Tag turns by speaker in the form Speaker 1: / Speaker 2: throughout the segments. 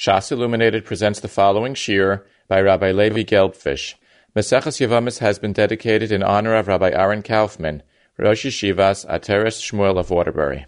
Speaker 1: Shas Illuminated presents the following shir by Rabbi Levi Gelbfish. Maseches Yevamis has been dedicated in honor of Rabbi Aaron Kaufman, Rosh Yeshivas Ateres Shmuel of Waterbury.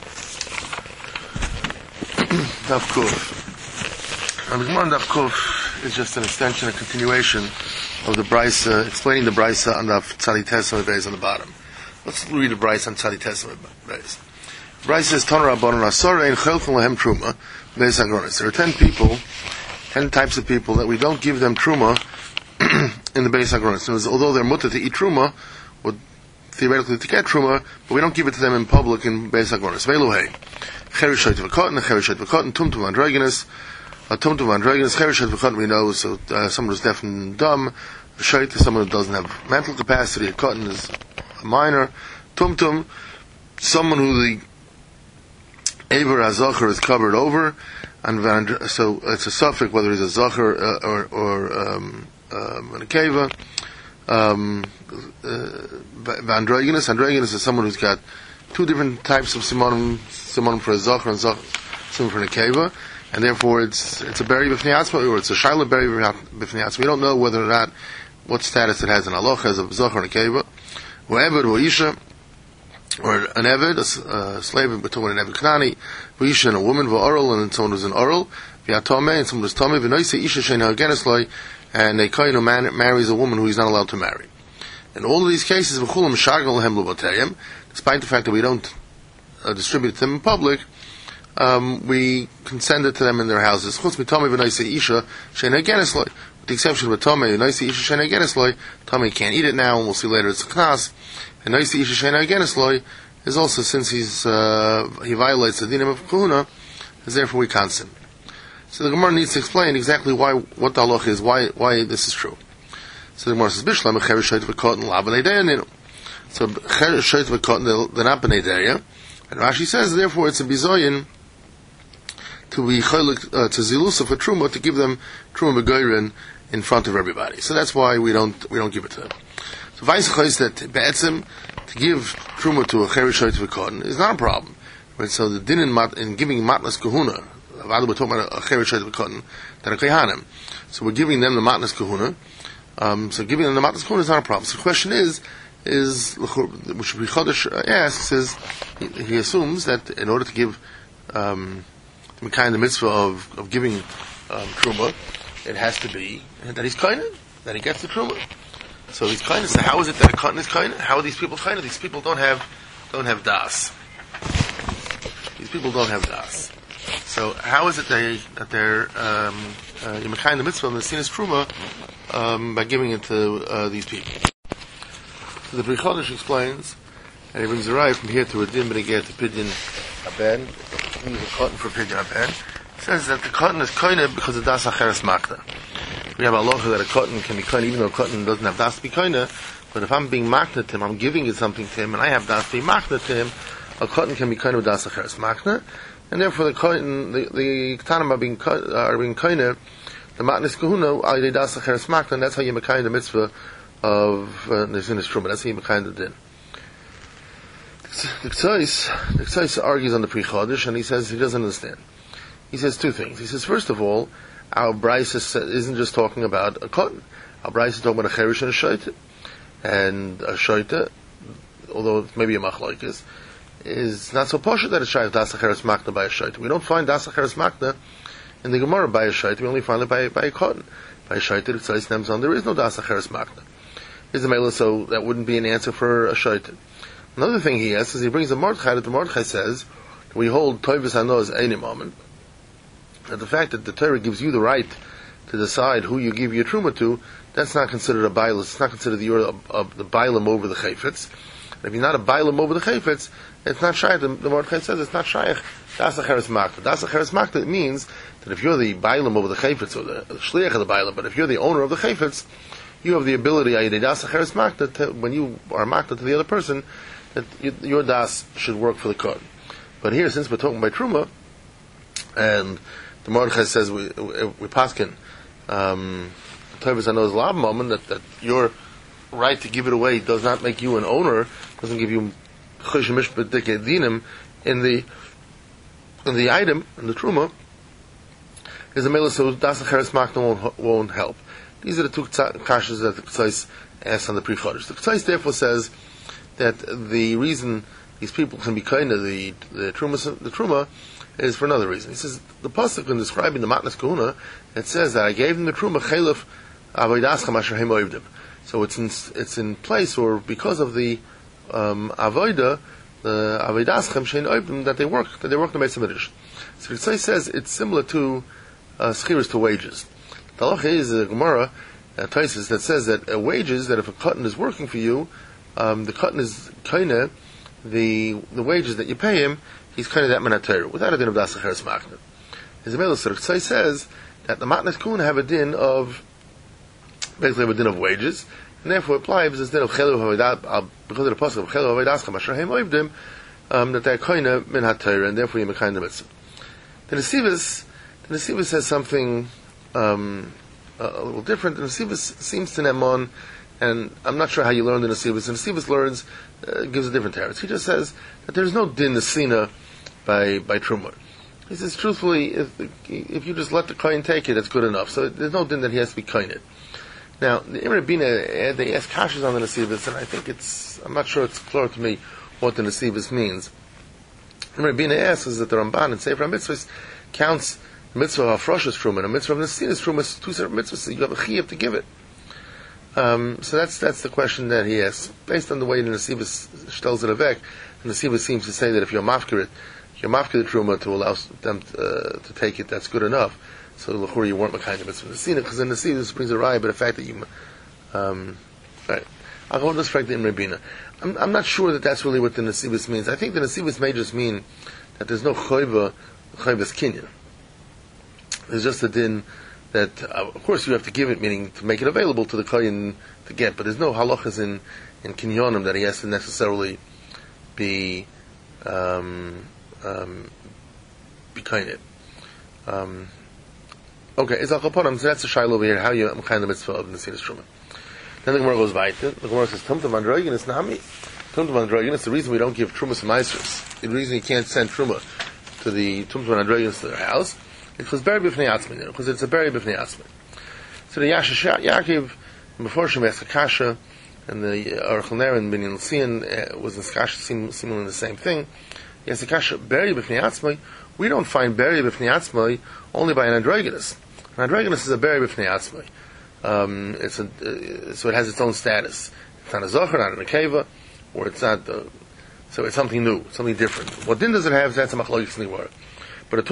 Speaker 2: Daf Kuf. And the Gemara Daf Kuf is just an extension, a continuation of the Brisa, explaining the Brisa on the Tzadi Tesam base on the bottom. Let's read the Brisa on Tzadi Tesam base. Brisa says, Toner Rabbanon Asara Ein Chelchen Lahem Truma Beis Hagronis. There are 10 people, 10 types of people that we don't give them Truma in the Beis Hagronis. Although they're mutter to eat Truma, or theoretically to get Truma, but we don't give it to them in public in Beis Hagronis. Veluhei. Cherishoit v'kotten, Cherishoit v'kotten, Tumtum Androginus, Tumtum Androginus, Cherishoit v'kotten we know, so someone who's deaf and dumb, Shoit is someone who doesn't have mental capacity, a Kotten is a minor, Tumtum, someone who the Aver HaZachar is covered over, and so it's a suffix whether he's a Zachar or a Keva. Androginus is someone who's got two different types of simonim for a Zachar and simonim for a Keva, and therefore it's a berry b'fnei atzma, or it's a shaila berry b'fnei atzma. We don't know whether or not what status it has in halacha as a Zachar and a Keva. Whoever or Isha, or an Eved, a slave between an Eved Knani, V'isha and a woman, V'oral, and someone who's an Oral, V'yatome, and someone who's Tome, V'noise Isha Sheina Hagenesloi, and a Kohen who marries a woman who he's not allowed to marry. In all of these cases, V'chulam Shagal Lehem Luboteyim, despite the fact that we don't distribute them in public, we can send it to them in their houses. Chutz Mitome V'noise Isha Sheina Hagenesloi, with the exception of Tome, V'noise Isha Sheina Hagenesloi, Tome can't eat it now, and we'll see later it's a Knas. And Noisi Isha Sheina Hagenesloi is also, since he violates the dinim of Kahuna, is therefore we cancel him. So the Gemara needs to explain exactly what the halach is, why this is true. So the Gemara says, Bishlam Cheres Shoit v'Kotten La B'nei Deya Ninu. So Cheres Shoit v'Kotten, they're not B'nei Deya. And Rashi says, therefore it's a bizoyin to be cholik to zilusa for truma, to give them truma begoyrin in front of everybody. So that's why we don't give it to them. So Vaisach is that Be'etzim, to give Truma to a Cherishoit v'Kotten is not a problem. Right? So the din in giving Matnas Kahuna, rather we're talking about a Cherishoit v'Kotten, than a Kehanim. So we're giving them the Matnas Kahuna. So giving them the Matnas Kahuna is not a problem. So the question is which Rabbi Chodesh asks, is he assumes that in order to give the kind of mitzvah of giving Truma, it has to be that he's kind, that he gets the Truma. So he's kind. So how is it that a cotton is kind? How are these people kind? These people don't have das. These people don't have das. So how is it that they're kind the mitzvah and the sin is truma by giving it to these people? So the Bri Chodesh explains, and he brings a raya from here to a din b'negeh to pidyon aben. He uses a cotton for pidyon aben. Says that the cotton is kind because of das acheres makta. We have a law that a cotton can be kind, even though a cotton doesn't have das to be kind. But if I'm being makna to him, I'm giving it something to him, and I have das to be makna to him, a cotton can be kind with das acheres makna, and therefore the cotton, the ketanim are being kind, the matnas kahuna are the das acheres makna, and that's how you make kind the mitzvah of the sinis truma. That's how you make kind the din. The K'tzais argues on the Pri Chodesh, and he says he doesn't understand. He says two things. He says, first of all, our Brisa isn't just talking about a cotton. Our Brisa is talking about a cherish and a shoita. And a shoita, although it's maybe a machlokes, is not so posh that it's shaykh das acheres makna by a shoita. We don't find das acheres makna in the Gemara by a shoita. We only find it by a cotton. By a shoita, it says on there is no das acheres makna. Is the mela, so that wouldn't be an answer for a shoita. Another thing he asks is he brings a Mordechai that the Mordechai says we hold toivus hanos any moment. That the fact that the Torah gives you the right to decide who you give your truma to, that's not considered a bailam. It's not considered the bailam over the chayfetz. If you're not a bailam over the chayfetz, it's not shaykh. The Mordechai says it's not shaykh. Das acheres makta. Das acheres makta means that if you're the bailam over the chayfetz, or the shliach of the bailam, but if you're the owner of the chayfetz, you have the ability, das acheres makta, when you are makta to the other person, that your das should work for the code. But here, since we're talking about truma, and the Mordechai says we paskin Tovus Hanos Lab moment that your right to give it away does not make you an owner, doesn't give you Chosh Mishpat Dinim in the item, in the truma. is a mela, so das acheres makna won't help. These are the two kashas that the Ketzos asks on the pre-chodesh. The Ketzos therefore says that the reason these people can be kind of the truma is for another reason. He says the pasuk in describing the matnas kahuna, it says that I gave them the truma chelef avodascham asher hem oivdim. So it's in place, or because of the avoda, the avodaschem shein oivdim, that they work the Beis Hamikdash. So Ketzos says it's similar to schiras to wages. The halacha is a Gemara Taisus that says that wages, that if a cotton is working for you, the cotton is kinda the wages that you pay him, he's kinda that manatayr without a din of das acheres makna. His Melusar Ketzos says that the matnas kahuna have a din of wages, and therefore it applies as din of chelu havadat because of the pasuk of chelu havadat asher hem oivdim, that they're kinda min hatayr, and therefore you make kind of mitzvah. The Nesivus says something a little different. The Nesivus seems to Neman, and I'm not sure how you learn the Nesivus. The Nesivus learns, gives a different teretz. He just says that there's no din nesina by truma. He says, truthfully, if you just let the kohen take it, that's good enough. So there's no din that he has to be kohened. Now, the Imre Bina, they ask kashas on the Nesivus, and I think I'm not sure it's clear to me what the Nesivus means. Imre Bina asks is that the Ramban in Sefer HaMitzvahs counts the mitzvah of Afrosh's truma and the mitzvah of Nesina's truma as two separate mitzvahs, so you have a chiyuv to give it. So that's the question that he asks. Based on the way the Nesivus shtels it avek, the Nesivus seems to say that if you're mafkir the truma to allow them to take it, that's good enough. So l'chur you weren't kind of mitzvah Nesina, because the Nesivus brings a raya, but the fact that you right. I'll go to this fact the Imre Bina. I'm not sure that that's really what the Nesivus means. I think the Nesivus may just mean that there's no chayvas kinyan. There's just a din that, of course, you have to give it, meaning to make it available to the kohen to get, but there's no halachas in kinyonim that he has to necessarily be kind it. Okay, it's al kaponim, so that's a shaila over here, how you kind the mitzvah of Nesinas Truma. Then the Gemara goes weiter. The Gemara says, Tumtum androgen is nami. Tumtum androgen is the reason we don't give Trumas and Maasros. The reason you can't send Truma to the Tumtum androgen to their house, because buried b'fnei atzmai, because it's a buried b'fnei atzmai. So the Yasha Yaakov, before Shem asked Kasha, and the Aruch LaNer and Binyan L'Tzion was in Kasha, seemingly the same thing. He asked Kasha, buried b'fnei atzmai. We don't find buried b'fnei atzmai only by an androgynous. An androgynous is a buried b'fnei atzmai. So it has its own status. It's not a zocher, not a nekeva, or it's not. So it's something new, something different. What din does it have? That's a machlokes niwar. But a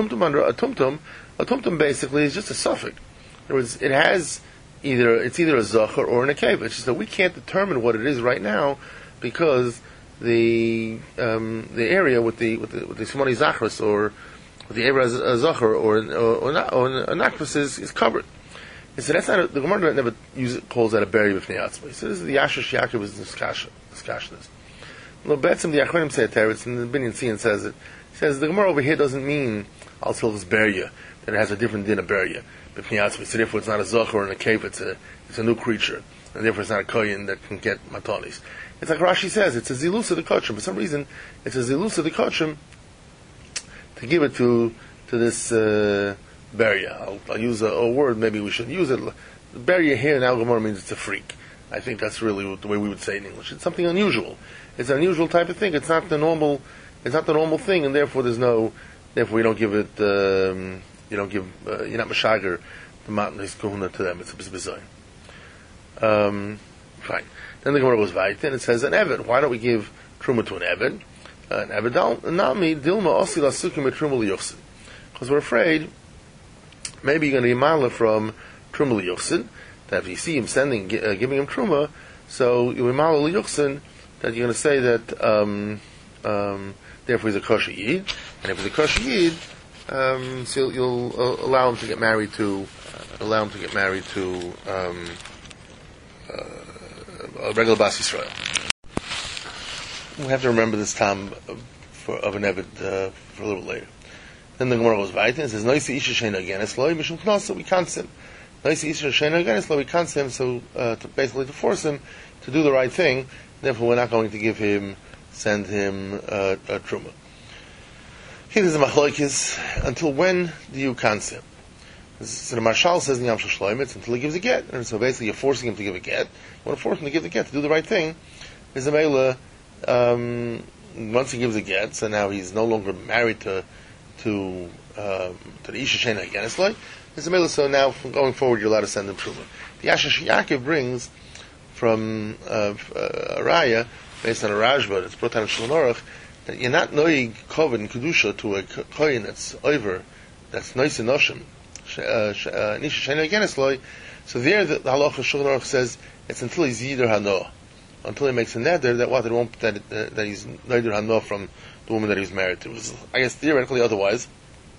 Speaker 2: tumtum basically is just a suffix. In other words, it's either a zocher or a nekeva. It's just that we can't determine what it is right now because the area with the simoni zachris or with the area zocher or a nakvus is covered. He said that's not the Gemara never calls that a buried b'fnei atzmai. So this is the Yashish Yaakov is discussion. Well, Betzim the Achronim say it's and the Binyan Tzion says it. He says the Gemara over here doesn't mean al tilchus beria, that it has a different din of beria b'fnei atzmai. So therefore it's not a zocher or a cave. It's a new creature, and therefore it's not a kohen that can get matanis. It's like Rashi says, it's a zilus of the kachim. For some reason, it's a zilus of the kachim to give it to this. Beria. I'll use a word, maybe we should use it. Beria here in Al Gemara means it's a freak. I think that's really the way we would say it in English. It's something unusual. It's an unusual type of thing. It's not the normal thing, and therefore therefore you don't give it, you're not Mashager, the matnas kahuna to them. It's a bizarre. Fine. Then the Gemara goes weiter, and it says an Eved. Why don't we give Truma to an Eved? An Eved, Nami, Dilma, Osi, Lasukim, Truma, Liyuchsin. Because we're afraid maybe you're going to be mala from Truma Liyuchsin, that if you see him giving him Truma, so you're mala Liyuchsin, that you're going to say that therefore he's a kosher yid, and if he's a kosher yid, so you'll allow him to get married to a regular Bas Yisrael. We have to remember this time of an Eved for a little later. Then the Gemara goes weiter and says, Noisi Isha Sheina again, it's loy, Mishum Knasa, we can't him. Noisi Isha Sheina again, it's loy, we can't him, so basically to force him to do the right thing, therefore we're not going to send him a Truma. Here there's a machlokes, until when do you can't him? So the Marshal says in Yom Shloim, it's until he gives a get. And so basically you're forcing him to give a get. You want to force him to give the get, to do the right thing. Is a Mela, once he gives a get, so now he's no longer married to the Isha Shena against like, is a Mela, so now from going forward you're allowed to send him Truma. The Asher Yaakov brings from a Raya, based on a Rajba, it's brought down in Shulchan Aruch, that you're not noig kovod and kedusha to a kohen that's over, that's nois and noshim, nisha shena against loy. So there, the halacha Shulchan Aruch says it's until he's yider hano, until he makes a neder that he's yider hano from the woman that he was married to. I guess theoretically, otherwise,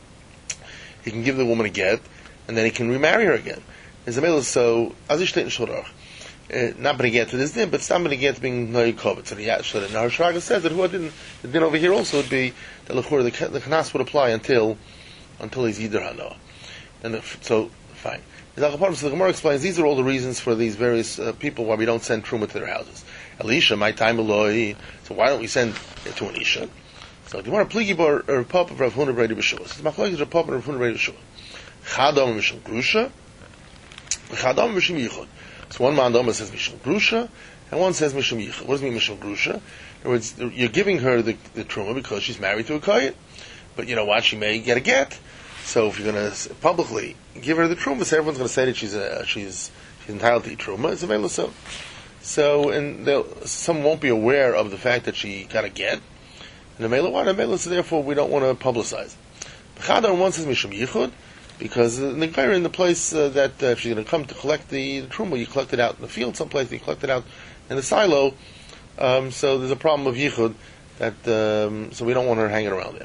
Speaker 2: he can give the woman a get, and then he can remarry her again. So as ich steht in Shulchan Aruch. Not going to get to this din, but somebody gets being noy kovod. So the Nahar Shraga says that the din over here also would be that the knas would apply until he's yider hano. So fine. So the Gemara explains these are all the reasons for these various people why we don't send truma to their houses. Elisha, my time aloi. So why don't we send it to an isha? So the Gemara pligi bar or pop of Rav Huna Bredi B'Shua. So the machlokes is Rav Papa and Rav Huna Bredi B'Shua. Chadam mishum grusha, chadam mishum yichud. So one mandoma says mishum grusha, and one says mishum yichud. What does it mean mishum grusha? In other words, you're giving her the truma because she's married to a kohen, but you know what? She may get a get. So if you're going to publicly give her the truma, so everyone's going to say that she's entitled to eat truma. It's available. So and some won't be aware of the fact that she got a get. And the mela, why the mela? So therefore, we don't want to publicize. Chadar one says mishum yichud, because in the place that if she's going to come to collect the truma, you collect it out in the field someplace, you collect it out in the silo. So there's a problem of yichud that so we don't want her hanging around there.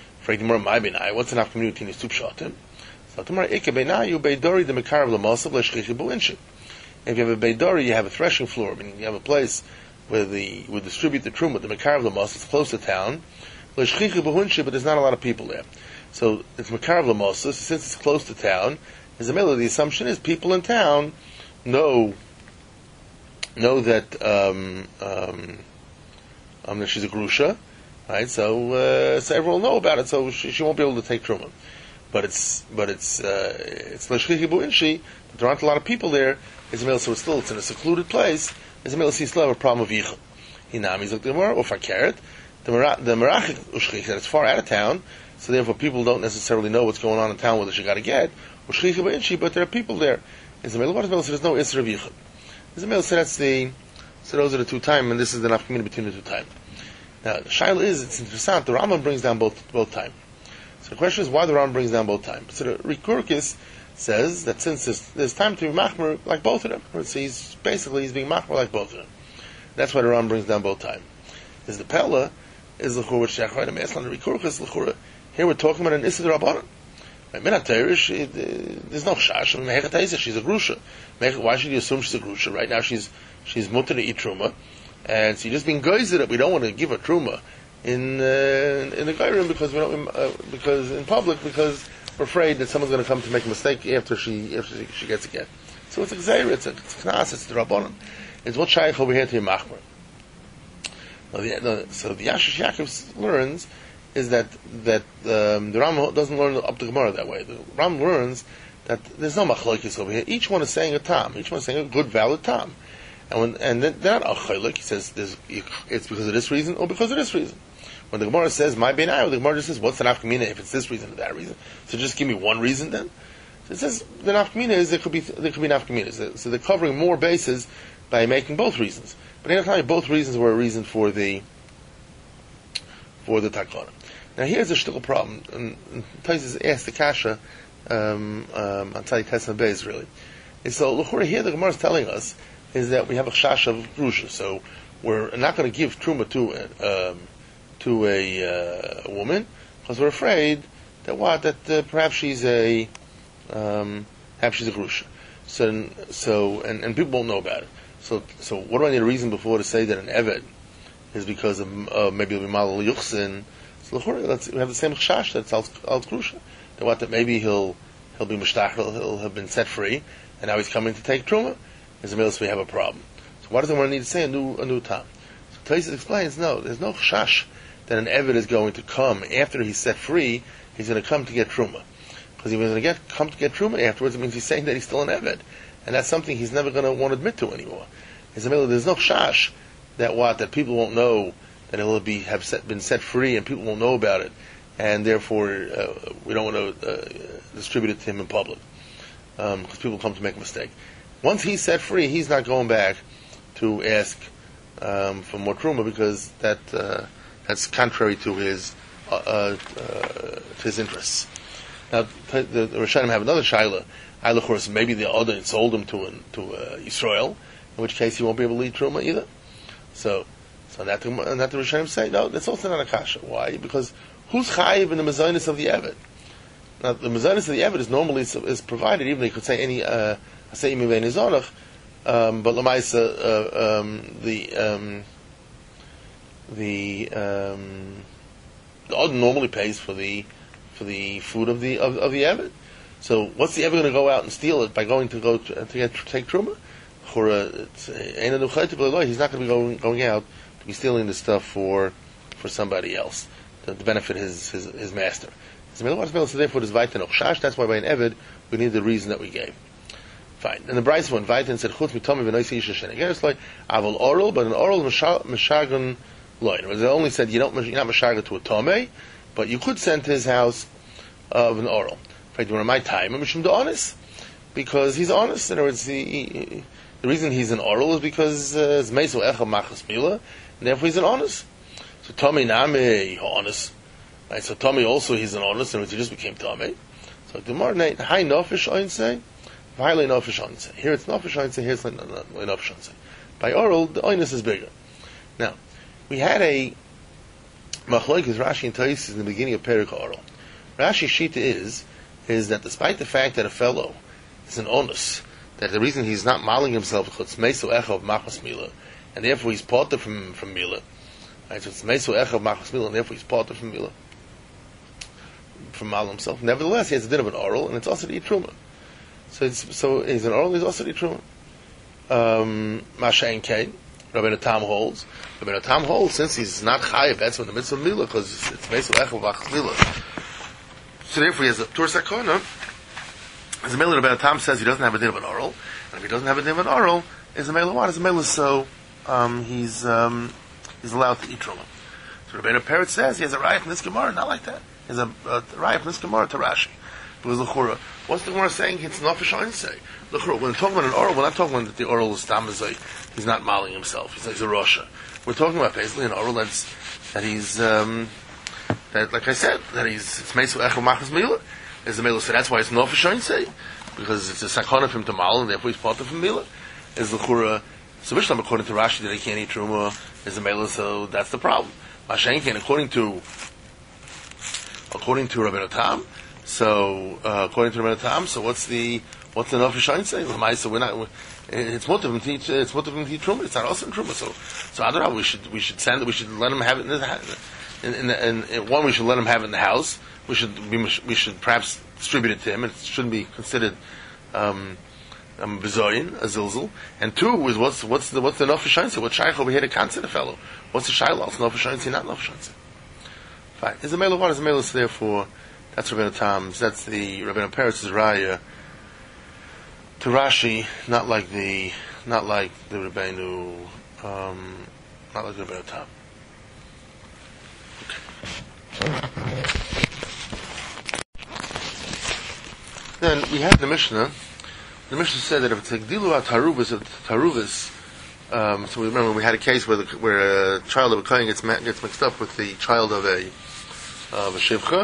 Speaker 2: What's enough community in two pshatim? So tomorrow ikebenayu beidori the mekar of lamasav leshchichi buinshi. If you have a beidori, you have a threshing floor, meaning you have a place where we distribute the truma, the mekar of lamasav. It's close to town, leshchichi buinshi, but there's not a lot of people there. So it's mekar of lamasav. Since it's close to town, as a middle, the assumption is people in town know that that she's a grusha. Right, so everyone will know about it. So she won't be able to take truma, but it's l'shchichi buinshi. But there aren't a lot of people there. So it's in a secluded place. You still have a problem of yichud. Hinami's like the Gemara or fakeret. The merachik ushchich that it's far out of town, so therefore people don't necessarily know what's going on in town whether she got to get ushchichi buinshi. But there are people there. What is mel? So there's no isra of yichud. So those are the two time, and this is the nafkamina between the two time. Now, the shaila is, it's interesting, the Rambam brings down both time. So the question is why the Rambam brings down both time. So the Rikurkis says that since there's time to be machmer like both of them, so he's being machmer like both of them. That's why the Rambam brings down both time. Is the Pella, is the Chur, which Shachar and Meslan, the Rikurkis, the Chur. Here we're talking about an Issa Rabbanan. There's no shash, she's a grusha. Why should you assume she's a grusha? Right now she's mutter to eat truma. And so you're just being geyser that we don't want to give a truma in the geyrim because in public because we're afraid that someone's going to come to make a mistake after she gets a get. So it's a geyser, it's knas, it's the rabbanon. It's what shaykh over here to your machmer. So the Yashish Yaakov learns is that the Ram doesn't learn up the Gemara that way. The Ram learns that there's no machlokes over here. Each one is saying a tam. Each one is saying a good, valid tam. And they're not achaylik. He says it's because of this reason or because of this reason. When the Gemara says my beinayu, the Gemara just says what's the nafkamina if it's this reason or that reason. So just give me one reason then. So it says the nafkamina is there could be nafkaminas. So they're covering more bases by making both reasons. But in the both reasons were a reason for the takana. Now here's a shtickle problem. And Taisus asked the kasha on Tzadi Tesna Beis really. And so here the Gemara is telling us is that we have a chash of grusha, so we're not going to give truma to a woman because we're afraid that perhaps she's a grusha. So and people won't know about it. So what do I need a reason before to say that an eved is because of maybe it'll be malal yuchsin? So we have the same chash that's al grusha. That maybe he'll be mishtachel, he'll have been set free, and now he's coming to take truma. As a middle, so we have a problem. So why does the one need to say a new tam? So Taisus explains, no, there's no chash that an eved is going to come after he's set free. He's going to come to get truma, Because he was going to come to get truma afterwards, it means he's saying that he's still an eved, and that's something he's never going to want to admit to anymore. There's no chash that people won't know that he'll been set free, and people won't know about it, and therefore we don't want to distribute it to him in public, because people come to make a mistake. Once he's set free, he's not going back to ask for more truma, because that's contrary to his interests. Now, the Rishonim have another shaila. Of course, maybe the other sold him to Yisrael, in which case he won't be able to lead truma either. So that the Rishonim say, no, that's also not a kasha. Why? Because who's chayiv in the mezainis of the eved? Now, the mezainis of the eved is normally is provided, even though you could say any asay mivein izonach, but lamaisa the Odin normally pays for the food of the eved. So what's the eved going to go out and steal it by going to take truma? He's not going to be going out to be stealing the stuff for somebody else to benefit his master. So therefore, that's why by an eved we need the reason that we gave. Fine. And the Bryce one, Vaitin said, "Chutz mitomi v'noisi yishashen." Again, it's like aval oral, but an oral mishagan loin. It only said you're not mishagan to a tome, but you could send to his house of an oral. Right? During my time, mishum de honest, because he's honest. In other words, the reason he's an oral is because it's meiso echel machas mila, and therefore he's an honest. So tome name honest. Right? So tome also he's an honest, and he just became tome. So the more high nofish oin say. Here it's nofish onse, here it's nofish onse. By oral, the oinus is bigger. Now, we had a machlokes Rashi and Tais in the beginning of Perek oral. Rashi's shita is that despite the fact that a fellow is an onus, that the reason he's not maling himself is meiso echa of machas mila, and therefore he's parted from mila. Right, so it's meiso echa of machas mila, and therefore he's parted from mila, from mal himself. Nevertheless, he has a din of an oral, and it's also to eat truma. So he's an oral, he's also the truma. Masha and Kain, Rabbeinu Tam holds. Rabbeinu Tam holds, since he's not chayiv, that's when the mitzvah of milah, because it's meiso echel v'achas milah. So therefore he has a tur sakona. As a milah, Rabbeinu Tam says he doesn't have a din of an oral, and if he doesn't have a din of an oral, is a milah what? Is a milah so he's allowed to eat truma. So Rabbeinu Peretz says he has a raya from this Gemara, not like that. He has a raya from this Gemara to Rashi. Because l'chura, what's the Gemara saying? It's nafesh say. L'chura, when we're talking about an oral, we're not talking about that the oral is tamazay. He's not maling himself. He's a rosha. We're talking about basically an oral that he's that, like I said, that it's meisu echel machas mila. Is the mila, so that's why it's nafesh say, because it's a sakana for him to mal, and therefore he's part of mila. Is l'chura, so Mishnah according to Rashi that he can't eat truma is the mila, so that's the problem. Mashenkin according to Rabbeinu Tam. So according to Rabbeinu Tam, so what's the nafesh say? So we're not. It's mutter to teach. It's mutter to teach truma. It's not also in truma. So Adarab, we should send. We should let him have it in the house. And one, we should let him have it in the house. We should perhaps distribute it to him. It shouldn't be considered bezoyin, a zilzul. And two is what's the nafesh say? What shaykh over here to cancel the fellow? What's the shaykh? It's nafesh say, not nafesh say. Fine. Is a mela what? Is a mela therefore? That's Rabbeinu Tam's. That's the Rabbeinu Peretz's raya to Rashi, not like the Rabbeinu, not like the Rabbeinu Tam. Okay. Then we have the Mishnah. The Mishnah said that if it's a gdilu taruvus, so we remember we had a case where a child of a kohen gets mixed up with the child of a shivcha.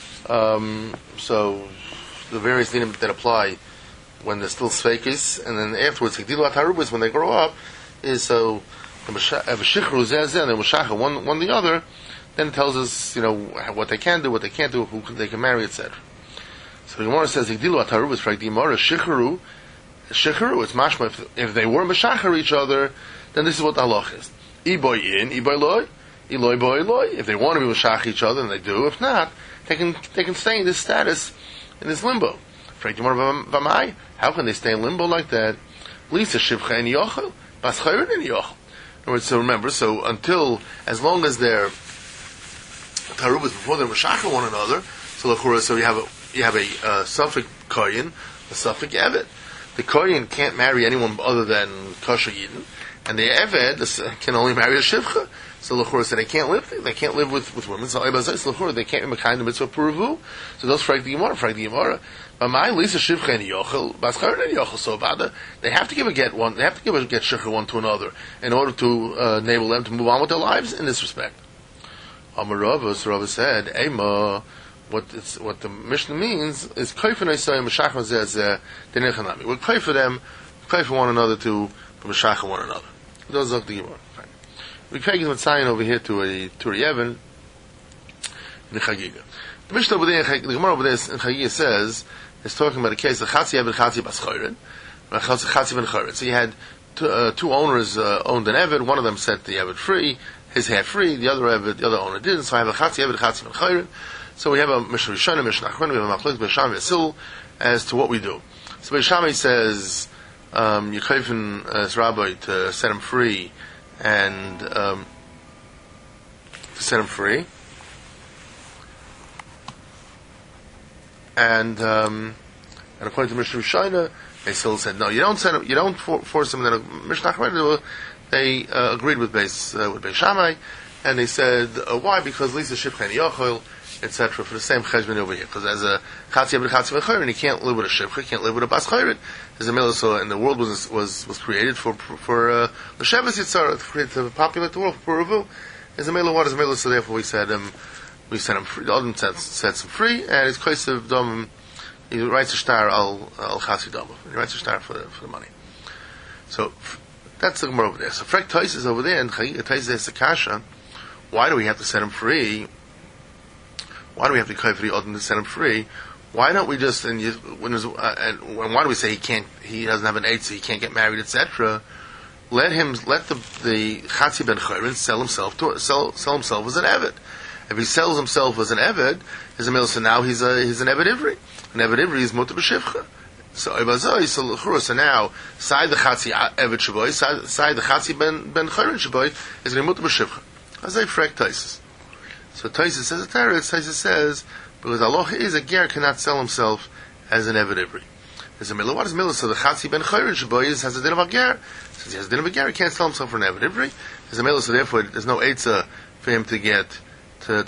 Speaker 2: So the various dinim that apply when they're still sveikis, and then afterwards higdilu atarubas when they grow up is so the shichru zeh and the mushacha one the other. Then it tells us what they can do, what they can't do, who they can marry, etc. So the Gemara says higdilu atarubas for the Gemara shichru. It's mashma if they were mashachar each other, then this is what the halach is. Iboy in, iboy loy, iloy boy loy. If they want to be mashach each other, then they do. If not, they can stay in this status, in this limbo. How can they stay in limbo like that? Lisa shivcha and yochel, baschayrin and yochel. In other words, so remember, as long as they're tarubas before they're mashachar one another, so you have you have a Suffolk Kohen, a Suffolk Evet. The Kohen can't marry anyone other than kosher Yidden, and the Evet can only marry a Shivcha. So L'chor said they can't live with women. So L'chor they can't be kind of mitzvah puravu. So those frag the Gemara. But my Lisa Shivcha and Yochel, Baschar and Yochel, so bada, they have to give a get one. They have to give a get shivcha one to another in order to enable them to move on with their lives in this respect. Amar Rava said, "Ema." What the Mishnah means is koyfer noisayim meshachar zeh denechanami. We're koyfer them, koyfer one another to meshachar one another. Those are the Gemara. We take him sign over here to a Turi Even in the Chagiga. The Mishnah over there, the Gemara over there in Chagiga says, it's talking about a case of Chatzi Eved, Chatzi Bas Chayrin, Chatzi Ben Chayrin. So you had two owners owned an Eved. One of them set the Eved free, his half free. The other owner didn't. So I have a Chatzi Eved, Chatzi Ben Chayrin. So we have a Mishnah Rishon, Mishnah Achron, we have a Machlokes Beisham Yasil as to what we do. So Beisham says you kayfen as rabbi to set him free and to set him free. And according to Mishnah Rishona, they still said no. You don't set him. You don't force him. Then Mishnah Achron, they agreed with Beis Shammai, and they said why? Because Lisa Shivcha and Yochel, etc. for the same cheshbon over here. Because as a Chatzi Eved Chayrin, he can't live with a Shivcha, he can't live with a Bas Chayrin. As a Milah, and the world was created for the Shevis Yitzhar to populate the world for Puravu. As a Milah, what is Milah? So therefore we set him free. The Adam sets him free, and his case of Dom, he writes a star al Chasi Dom. He writes a star for the money. So that's the Gemara over there. So Frek Tais is over there, and Tais is Sakasha. Why do we have to set him free? Why do we have to kayfer the Adam to set him free? Why don't we just and why do we say he doesn't have an eight, so he can't get married, etc. Let the Chatzi Ben Chayrin sell himself as an Eved. If he sells himself as an Eved, so now he's an Eved Ivri. An Eved Ivri is Mutar B'Shivcha. So now side the Chatzi Eved Shaboy, side the Chatzi Ben Chayrin Shaboy is going to be Mutar B'Shivcha. As I frek Taisus. So Taisus says Taisus says because Allah is a ger cannot sell himself as an Eved Ivri. There's a Milah. What is Milah? So the Chatzi Ben Chayrin Shaboy has a din of a ger. Since he has a din of a ger, he can't sell himself for an Eved Ivri. There's a Milah, so therefore there's no eitzah for him to get to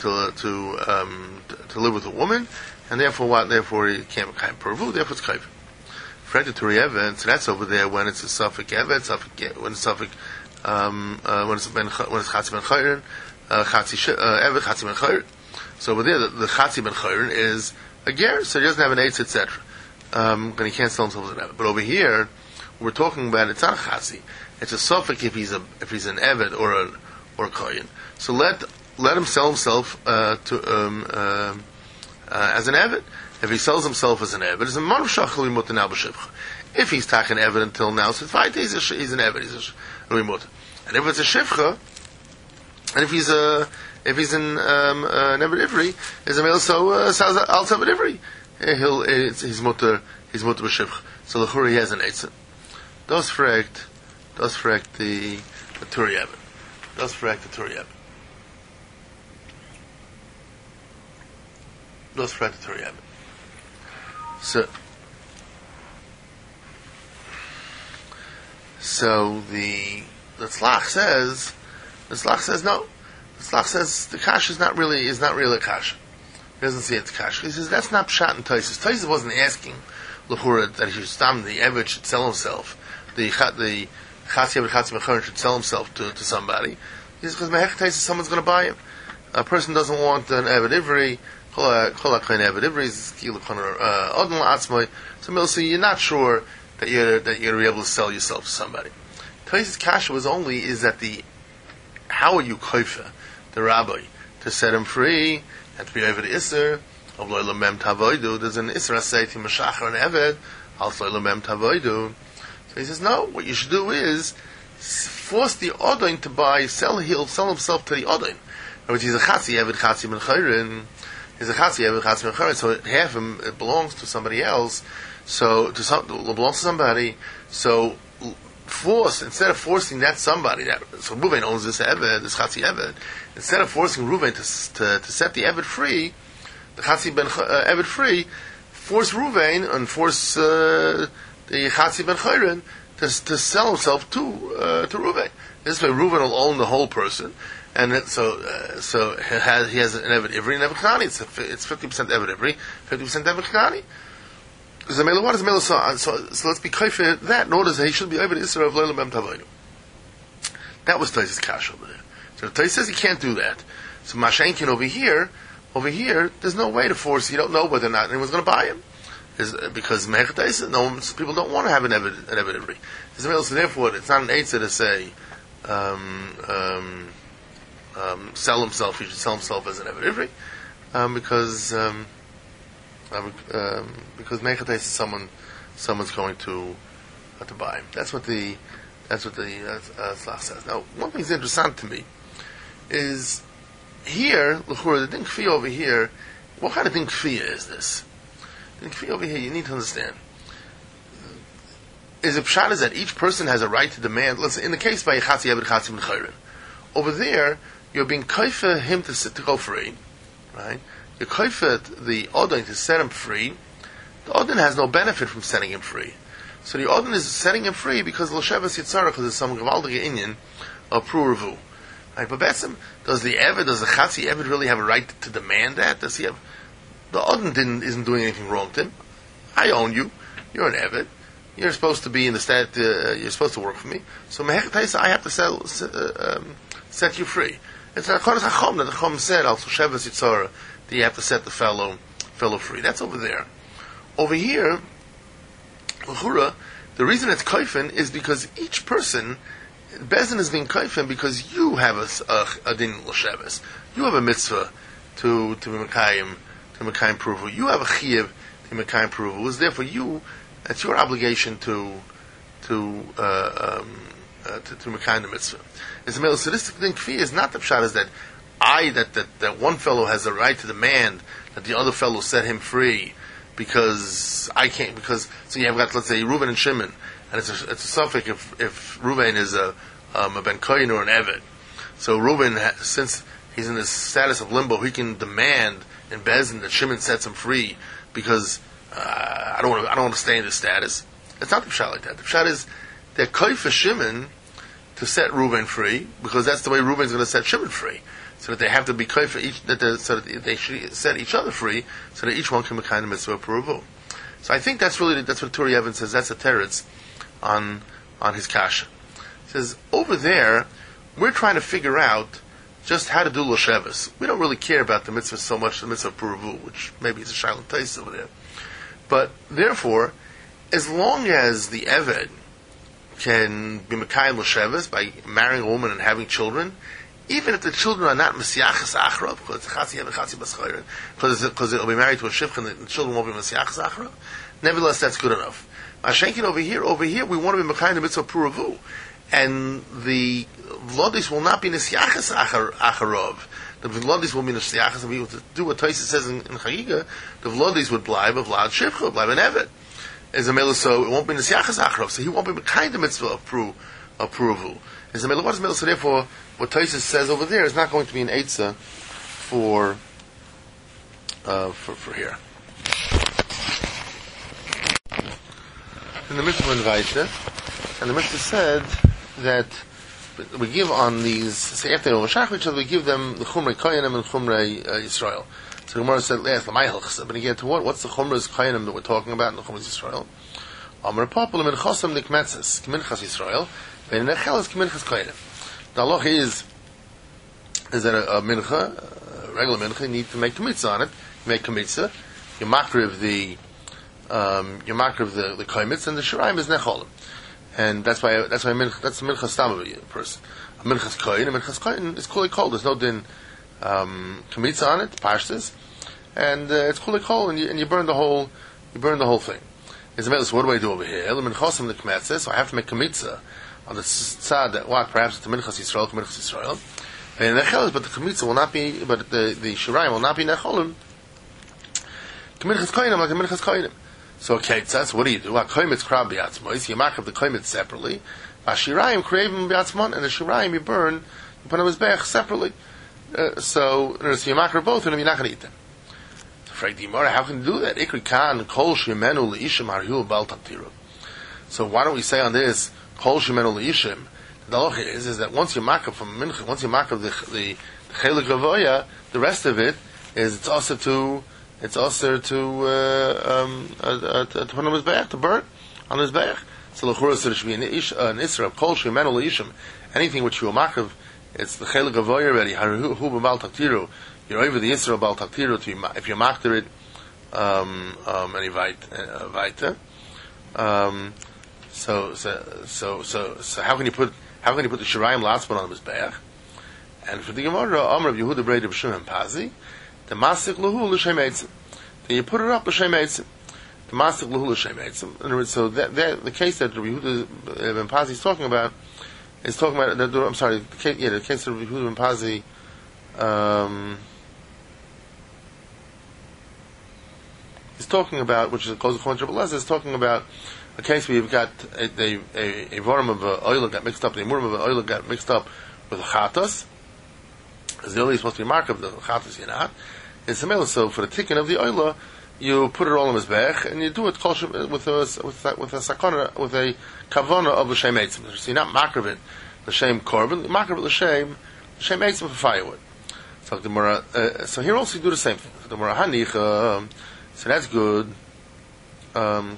Speaker 2: live with a woman, and therefore he can't be kaim pervu. Therefore it's kaim. Fragment to Eved, so that's over there when it's a Suffolk Eved, when it's Suffolk when it's Chatzi Ben Chayrin, Chatzi Eved, Chatzi Ben Chayrin. So over there, the Chatzi Ben Chayrin is a ger, so he doesn't have an eitz, etc. And he can't sell himself as an Eved. But over here, we're talking about it's not a Chatzi; it's a Suffolk if he's an Eved or a Kohen. So let him sell himself as an Eved. If he sells himself as an Eved, it's a Marav Shachal Yimut Now B'Shivcha. If he's taken Eved until now, so fine, he's an Eved, he's a Yimut. And if it's a Shivcha, and if he's an Eved Ivri, is a male so sells Al Eved Ivri. He's Mutter B'Shivcha. So the Churi has an Eitzah. Das fragt the Turi Eved. Das fragt the Turi Eved. Das fragt the Turi Eved. So the Tzlach says no. The Tzlach says the kash is not really a kash. He doesn't see it's kash. He says that's not pshat and Taisus. Taisus wasn't asking L'chura that he should stam the Eved should sell himself. The Chatzi Eved Chatzi Mechon should sell himself to somebody. He says because Mehech Taisus someone's going to buy him. A person doesn't want an Eved Ivri. So you're not sure that you're going to be able to sell yourself to somebody. Taisus kasha was only is that how are you koifa the rabbi to set him free and to be over the isser of loyla mem tavoidu? There's an isser asaytim mashachar and eved al loyla mem tavoidu. So he says no. What you should do is force the odain to he'll sell himself to the odain, which is a chatzi eved chatzi ben chayrin. Is a Chatzi Eved Chatzi Ben Chayrin, so half of him it belongs to somebody else. So it belongs to somebody. So instead of forcing that somebody, so Ruvain owns this Eved, this Chatzi Eved. Instead of forcing Ruvain to set the Eved free, the Chatzi Ben Eved free, force Ruvain and force the Chatzi ben Chayrin to sell himself to Ruvain. This way, Ruvain will own the whole person, and so he has an Eved Ivri and Eved Knani. It's 50% Eved Ivri, 50% Eved Knani. So what is Mela? So let's be kaifer that. In order that he should be Eved Isra of Leilam Bem Tavoinu. That was Taisa's kash over there. So Taisa says he can't do that. So Mashenkin over here, there's no way to force. You don't know whether or not anyone's going to buy him, because Mechad Taisa, people don't want to have an Eved Ivri. So therefore, it's not an Eitzah to say sell himself. He should sell himself as an Eved Ivri, because Mechad Taisa, someone's going to buy him. That's what the Slach says. Now, one thing that's interesting to me is here, the Din Kfiyah over here. What kind of Din Kfiyah is this? Din Kfiyah over here, you need to understand. Is the pshat is that each person has a right to demand. Let's say in the case by Chatzi Eved Chatzi ben Chayrin, over there you're being kaifa him to go free, right? You're kaifa the Odin to set him free. The Odin has no benefit from setting him free. So the Odin is setting him free because L'Shevas Yitzhara, because there's some Gavaldige Inyan of Pru'Revu. Right? But Betzim, does the Chatzi Eved really have a right to demand that? Does he have? The Odin isn't doing anything wrong to him. I own you. You're an Eved. You're supposed to be in the stat. You're supposed to work for me. So Mehech Taisa, I have to set you free. It's a Chodesh Hachom that the Chom said al L'Shevas Yitzhara that you have to set the fellow free. That's over there. Over here, L'chura, the reason it's kaifin is because each person, Bezin is being kaifin because you have a din l'sheves. You have a mitzvah to be mekayim pruvu. You have a chiyuv to be mekayim pruvu. It's therefore that's your obligation to mekayim the mitzvah. It's a melosadistic din kfi is not the pshat is that that one fellow has a right to demand that the other fellow set him free. Because I can't. Because so you have got, let's say, Reuven and Shimon, and it's a suffix if Reuven is a ben kohen or an eved. So Reuven, since he's in this status of limbo, he can demand in Bezin that Shimon sets him free because I don't want to stay in this status. It's not the pshat like that. The pshat is they're kohen for Shimon to set Reuven free because that's the way Reuven's going to set Shimon free. So that they have to be koy for each, so that they should set each other free, so that each one can be kind of mitzvah pruvu. So I think that's what Turi Evans says. That's a teretz on his kasha. He says over there we're trying to figure out just how to do l'sheves. We don't really care about the mitzvah so much, the mitzvah pruvu, which maybe is a shailin tais over there. But therefore, as long as the eved can be mekayim l'sheves by marrying a woman and having children. Even if the children are not Mesiachas Achrav, because it's Chatzi Eved Chatzi Bas Chayrin, because it'll be married to a Shifcha and the children won't be Mesiachas Achrav, nevertheless, that's good enough. Mashenkin over here, we want to be Mekayim the Mitzvah Puravu, and the Vlodis will not be Mesiachas Acharav. The Vlodis will be Mesiachas, and we will do what Taisa says in Chagiga, the Vlodis would blive a Vlad Shifcha, blive an Eved. As a Mela, so it won't be Mesiachas Achrav, so he won't be Mekayim the Mitzvah of Puravu. As a Mela, what is Mela? So therefore, what Taisus says over there is not going to be an eitzah for here. In the mitzvah invited, and the mitzvah said that we give on these. Say after each other, we give them the chumrei koyanim and chumrei Yisrael. So the Gemara said, but again, to what? What's the chumrei koyanim that we're talking about in the chumrei Yisrael? Amar papul min chosam nikmetzes k'minchas Yisrael, ve'in nechelas k'minchas koyanim. The halacha is that a mincha, a regular mincha, you need to make a mitzvah on it. You make a mitzvah, you makriv the koimitz, and the shiraim is necholim, and that's why that's the mincha stam of a person. A minchas koyin is kuli kol. There's no din komitza on it, pashtas, and it's kuli kol, and you burn the whole thing. It's a so what do I do over here? The minchasim the kmetzah, so I have to make a mitzvah on the tzad that what perhaps it's the minchas Yisrael, and nechelas, but the komitza will not be, but the shiraim will not be necholim. Minchas koyinim like a minchas koyinim. So so what do you do? A koimitz krab biatzmos. You mark up the koimitz separately. A shiraim kravim biatzmon, and the shiraim you put on his bech separately. So you mark up both, and you're not going to eat them. How can you do that? Ikri kan kol shemenu leishim harhu bal taktiru. So why don't we say on this kol shemenu leishim? The halacha is that once you mark from mincha, once you mark the chelik avoya, the rest of it is it's also to put on his back, to burn on his back. So l'chura, so there should be an isra of kol shemenu leishim. Anything which you will mark of, it's the chelik avoya already. Harhu bal taktiru. You're over the isra bal taktiru if you mark it and you weiter. So how can you put the shirayim latzman on his back? And for the Gemara, Amr of Yehuda Brei of Shimon Pazi, the masik lahu l'shem eitzim. Then you put it up l'shem eitzim. The masik lahu l'shem eitzim. In other words, so that the case that Yehuda ben Pazi is talking about the case that Yehuda ben Pazi is talking about, which is close to Rabbi Elazar, is talking about a case where you've got a vorum of oil got mixed up, the murim of oil got mixed up with a chatas. Because the oil is supposed to be marked, the chatas you're not. It's similar. So for the tikkun of the oil, you put it all in his bech, and you do it with a sakana, with a kavana of l'shem eitzim. So you're not makrav it l'shem korban, you makrav it l'shem eitzim for firewood. So the Gemara, so here also you do the same thing. The Gemara hanich, so that's good. I'm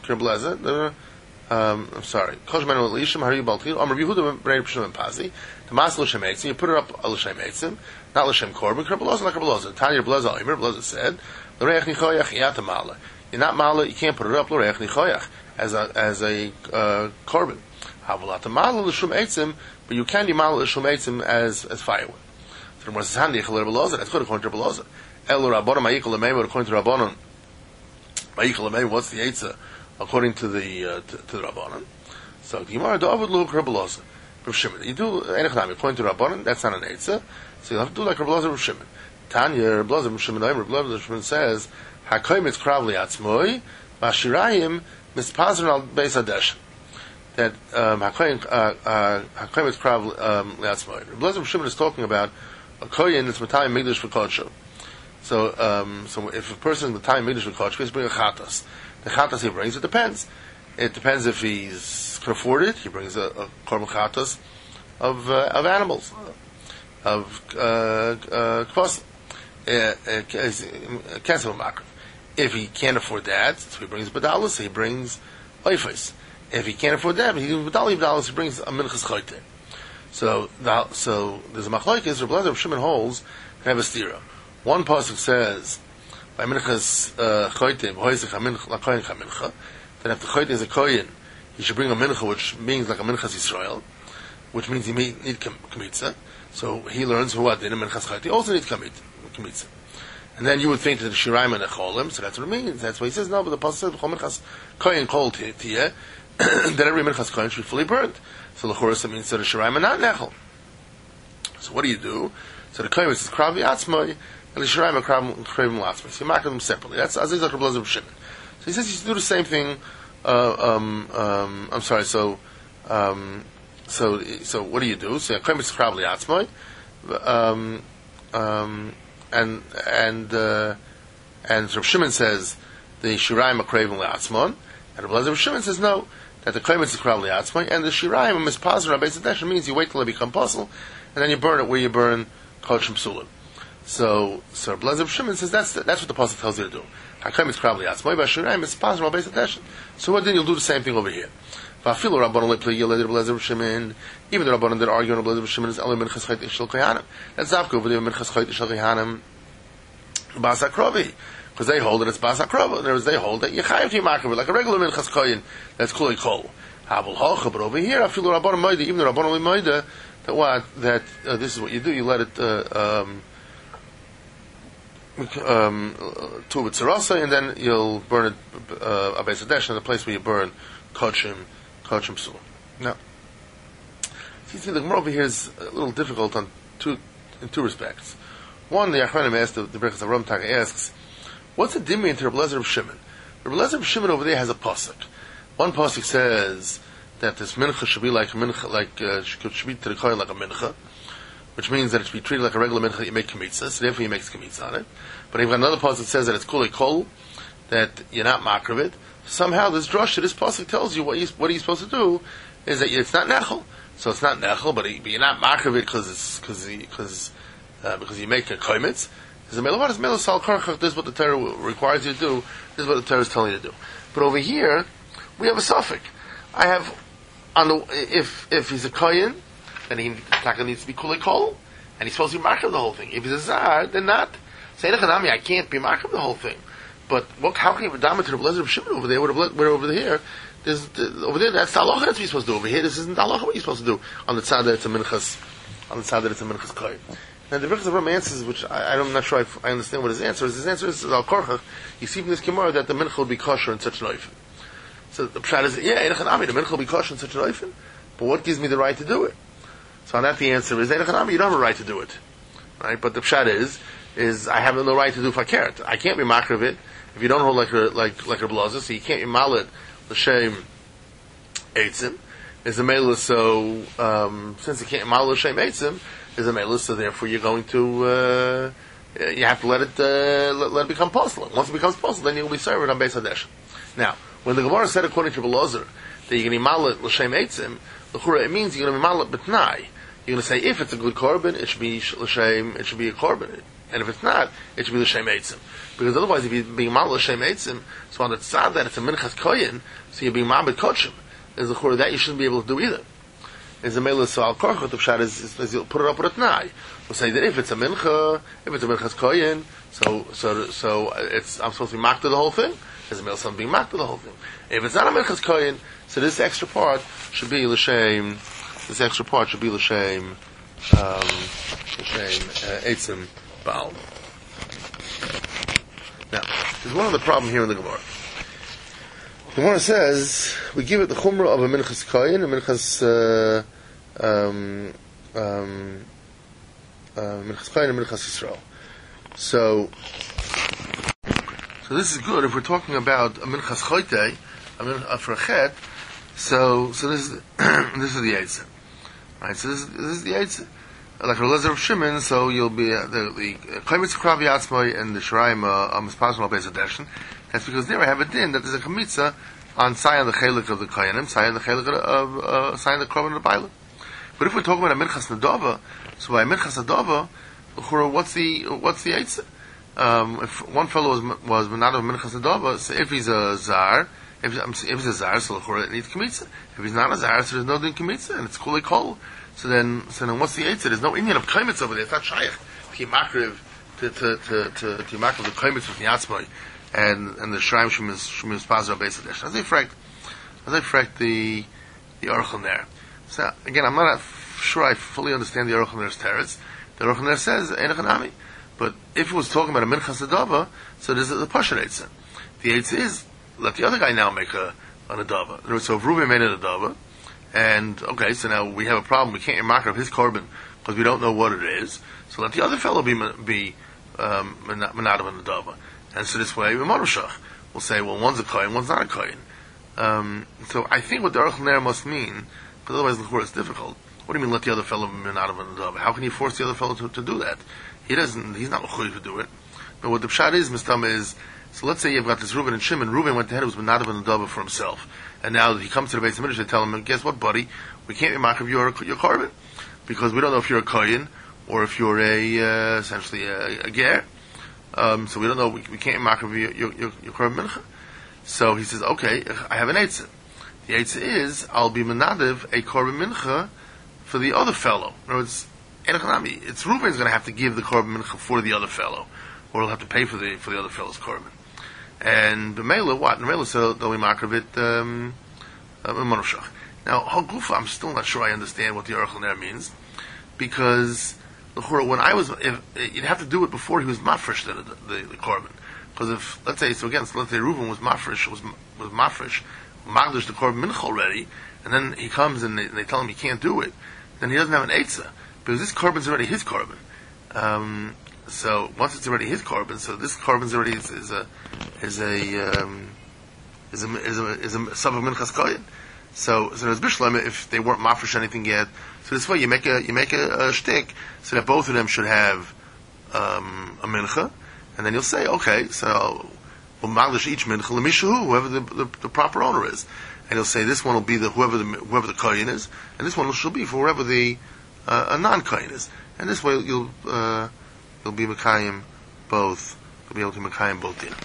Speaker 2: sorry. Kol shemenu leishim haryu baltil. Amar Yehuda Brei of Shimon Pazi. The mas l'shem eitzim. You put it up l'shem eitzim, not l'shem korban. Rabbi Elazar, like Rabbi Elazar. Tanya Rabbi Elazar, Rabbi Elazar said, l'reich nichoyach yata mala. You're not mala. You can't put it up l'reich nichoyach as a korban. Havolata mala l'shem eitzim, but you can do mala l'shem eitzim as firewood. So the Gemara says handy Rabbi Elazar. That's good according to Rabbi Elazar. Elu rabbanon ma'ikol l'meimah according to Rabbanon. What's the Eitzah according to the Rabbanon? So Gemara David look Rabbi Elazar, Rav Shimon. You do Enechnami according to Rabbanon. That's not an Eitzah. So you have to do like Rabbi Elazar, Rav Shimon. Tanya Rabbi Elazar, Rav Shimon. Rabbi Elazar, Rav Shimon says Hakoyim it's kravli atzmoi v'ashirayim mispazron al beis hadesh. That Hakoyim it's kravli atzmoi. Rabbi Elazar, Rav Shimon is talking about a koyin that's matayim migdash v'kodsho. So if a person in the time Mikdash with Kodesh, he's bring a chatas. The chatas he brings, it depends. It depends if he can afford it. He brings a korban chatas of animals, of kvasim, kesef makar. If he can't afford that, so he brings badalos. He brings oifos. If he can't afford that, he brings badalos. He brings a minchas choyte. So there's a machlokes. Rabbi Elazar, Rav Shimon holds can have a stira. One pasuk says, "By minchas choyte, b'hoisich hamincha lakoyin hamincha." Then if the choyte is a koyin, he should bring a mincha, which means like a minchas Yisrael, which means he need kamitza. So he learns who adin a minchas choyte. He also needs kamitza. And then you would think that the shirayim and the cholim. So that's what it means. That's why he says no. But the pasuk says b'chol minchas koyin kol tiyeh, that every minchas koyin should be fully burnt. So the chorus means that the shirayim are not nechol. So what do you do? So the koyin is kravi atzmai. And the Shirayim are craving latzma. So you mark them separately. That's Aziz like Rabbi Elazar of Shimon. So he says you should do the same thing. I'm sorry. So what do you do? So Yakim is probably atzmai. And Rabbi Shimon says the Shirayim are craving latzmon, and Rabbi Elazar of Shimon says no, that the Kohen is probably atzmai, and the Shirayim are mispazir on base of means you wait till they become puzzle, and then you burn it where you burn kodesh psulim. So Rabbi Elazar of Shimon says that's what the pasuk tells you to do. Hakim is probably atzmai, but Shirayim is possible based on attention. So what then you'll do the same thing over here. Vafilu Rabbanon leplei yeled Rabbi Elazar of Shimon. Even the Rabbanon that argue on Rabbi Elazar of Shimon is only minchas chayt ishel kohanim. That's zavka over there minchas chayt ishel kohanim bas akrovi, because they hold that it's bas akrova. In other words, they hold that you chayav to makrav like a regular minchas koyin that's kulei kol. Habul halcha, but over here Vafilu Rabbanon moide, even the Rabbanon moide that this is what you do. You let it. To with Sarasa, and then you'll burn it a base of dash in the place where you burn kochim psul. Now, see, the Gemara over here is a little difficult in two respects. One, the Achronim asked, the Berachas Avram Taka asks, what's the dimmi to Rabbi Elazar of Shimon? Rabbi Elazar of Shimon over there has a pasuk. One pasuk says that this mincha should be like a mincha, should be to the kohen like a mincha. which means that it should be treated like a regular mincha that you make kmitza, so therefore he makes kmitza on it. But if you've got another pasuk that says that it's kulei kol, that you're not makar of it, somehow this drasha, this pasuk tells you what you're supposed to do is that it's not nechel. So it's not nechel, but you're not makar of it because you make a komitz. This is what the Torah requires you to do. This is what the Torah is telling you to do. But over here, we have a suffix. I have if he's a kohen, then he needs to be kulei kol, and he's supposed to be makar of the whole thing. If he's a zar, then not. Say I can't be makar of the whole thing. But how can you have a dama to the Blazer of Shimon over there? We're over here. Over there, that's the halacha that you're supposed to do. Over here, this isn't the halacha what you're supposed to do. On the tzad that it's a minchas, kohen. And the Birchas Avram answers, which I'm not sure I understand what his answer is. His answer is al korchach. You see from this Gemara that the mincha will be kosher in such an oifen. So the pshat is, the mincha will be kosher in such an oifen. But what gives me the right to do it? So on that the answer is, you don't have a right to do it, right? But the pshat is I have no right to do fakert. I can't be makar of it if you don't hold like a blazer. So you can't be malit l'shem eitzim. Is a mela. So since you can't malit l'shem eitzim, is a mela. So therefore you're going to you have to let it become possible. Once it becomes possible, then you'll be served on Beis Hadesh. Now, when the Gemara said according to Belazar that you're going to be malit l'shem eitzim, it means you're going to be malit b'tnai. You're going to say if it's a good korban, it should be l'shem. It should be a korban. And if it's not, it should be l'shem eitzim. Because otherwise, if you're being mal l'shem eitzim, so on the tzad that it's a minchas koyin, so you're being mabed kochim. There's a chura that you shouldn't be able to do either. There's a mela so al korchot of pshat is you'll put it up with a t'nai. We'll say that if it's a minchas koyin, so it's I'm supposed to be maked to the whole thing. There's a mela so I'm being maked to the whole thing. If it's not a minchas koyin, so this extra part should be l'shem. This extra part should be l'shem eitzim. Baal. Now, there's one other problem here in the Gemara. The Gemara says we give it the chumrah of a minchas koyin, a minchas koyin, and minchas Yisrael. So this is good if we're talking about a minchas choytei, for a chet. So this is this is the eitzim, right? So this is the eitzim. Like a Lezer of Shimon, so you'll be the Kaimitz Krav Yatzmai and the Shiraim Mispashim al Beis Hadeshin. That's because there I have a din that there's a Kamitza on Sayan the Chelik of the Kayanim, Sayan the Chelik of Sayan the Korban of the Bailam. But if we're talking about a Minchas Nadava, so by Minchas Nadava, what's the Eitzah? If one fellow was Menad of Minchas Nadava, so if he's a Zar, if he's a Zar, so it needs Kamitza. If he's not a Zar, so there's no din Kamitza, and it's Kulei Kol. So then what's the eitzah? There's no Indian of kaimitz over there. It's not shaykh to makriv to makriv the kaimitz with Yatzmai and the Shraim Shemiz Pazar Beis Hadesh. As I fract the Aruch there. So again, I'm not sure I fully understand the Aruch Ner's teretz. The Aruch Ner says Einach Hanami, but if it was talking about a minchas adava, so there's the pasha eitzah. The eitzah is let the other guy now make an adava. So if Reuben made an adava. And, okay, so now we have a problem. We can't mark up his korban because we don't know what it is. So let the other fellow be menadav and adava. And so this way, we'll say, well, one's a kohen, one's not a kohen. So I think what the Aruch Ner must mean, because otherwise the Chura is difficult. What do you mean let the other fellow be menadav and adava? How can you force the other fellow to do that? He's not mechuyev to do it. But what the pshat is, Mistama, is, so let's say you've got this Reuben and Shimon. Reuben went ahead, was menadav and adava for himself. And now he comes to the Beis Hamikdash, they tell him, guess what, buddy? We can't be makriv your korban because we don't know if you're a kohen or if you're essentially a ger. So we don't know. We can't be makriv your korban mincha. So he says, okay, I have an eitzah. The eitzah is I'll be menadav a korban mincha for the other fellow. In other words, it's Reuben's going to have to give the korban mincha for the other fellow, or he'll have to pay for the other fellow's korban. And the Mela, what? The Mela, so they'll be makriv it Monoshach. Now, Hagufa, I'm still not sure I understand what the Aruch Ner means, because when you'd have to do it before he was mafresh the korban. Because if let's say Reuben was mafresh magdish the korban mincha already, and then he comes and they tell him he can't do it, then he doesn't have an eitzah because this korban's already his korban. So once it's already his korban, so this korban's already is a sub of minchas koyin. So there's bishlam if they weren't mafresh anything yet. So this way you make a shtick so that both of them should have a mincha, and then you'll say, okay, so we'll magdish each mincha lemishahu, whoever the proper owner is, and you'll say this one will be whoever the kohen is, and this one will be for whoever the a non-kohen is, and this way you'll be mekayim both. You'll be able to mekayim both din.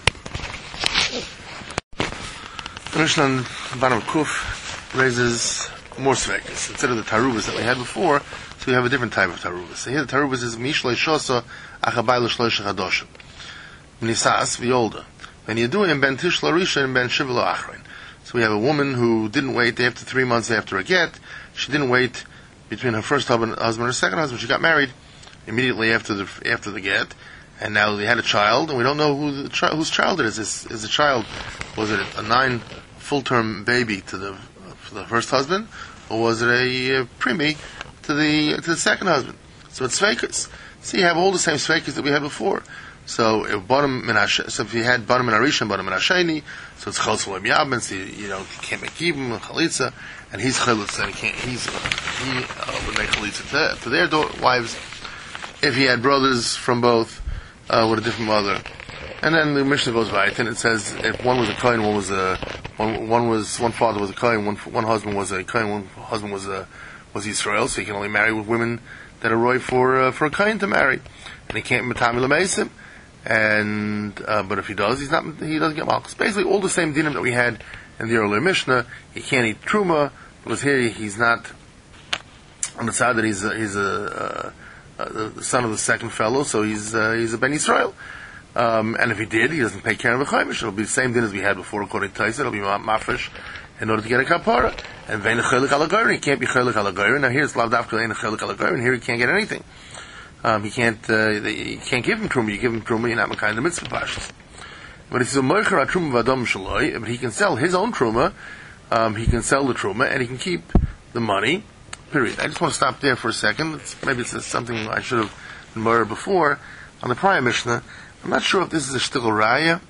Speaker 2: The Mishnah on bottom of Kuf raises more svekis. Instead of the tarubas that we had before, so we have a different type of tarubas. So here the tarubas is mishlei shosa achabai l'shloisha chadoshim. Nisas v'yolda. When you do it in ben tish larisha and ben shiva la'achrein. So we have a woman who didn't wait after 3 months after a get. She didn't wait between her first husband and her second husband. She got married immediately after the get, and now they had a child, and we don't know whose child it is. Is the child, was it a 9 full-term baby for the first husband, or was it a preemie to the second husband? So it's sveikus. So you have all the same sveikus that we had before. So if you had banim min harishan, banim min hasheni, so it's chol sulem yabin. So you can't make yibum and chalitza, and he's chalitza, and he would make chalitza to their wives if he had brothers from both with a different mother. And then the Mishnah goes by and it says if one was a kohen, one father was a kohen, one husband was a kohen, one husband was Yisrael, so he can only marry with women that are roy for a kohen to marry, and he can't matami l'meisim. And but if he does, he doesn't get malchus. Basically, all the same dinim that we had in the earlier Mishnah. He can't eat truma because here he's not on the side that he's the son of the second fellow, so he's a ben Yisrael. And if he did, he doesn't pay Karen v'chaimish. It'll be the same din as we had before, according to Taisa. It'll be mafresh in order to get a kapara. And vein chelik ala goyrin, he can't be chelik ala goyrin. Now here's lav dafka vein chelik ala goyrin. Here he can't get anything. You can't give him truma. You give him truma, you're not mekayim the mitzvah pashas. But if he's a moicher truma v'adam shaloi, but he can sell his own truma. He can sell the truma and he can keep the money. Period. I just want to stop there for a second. Maybe it's something I should have been before on the prior Mishnah. I'm not sure if this is a shtickle raya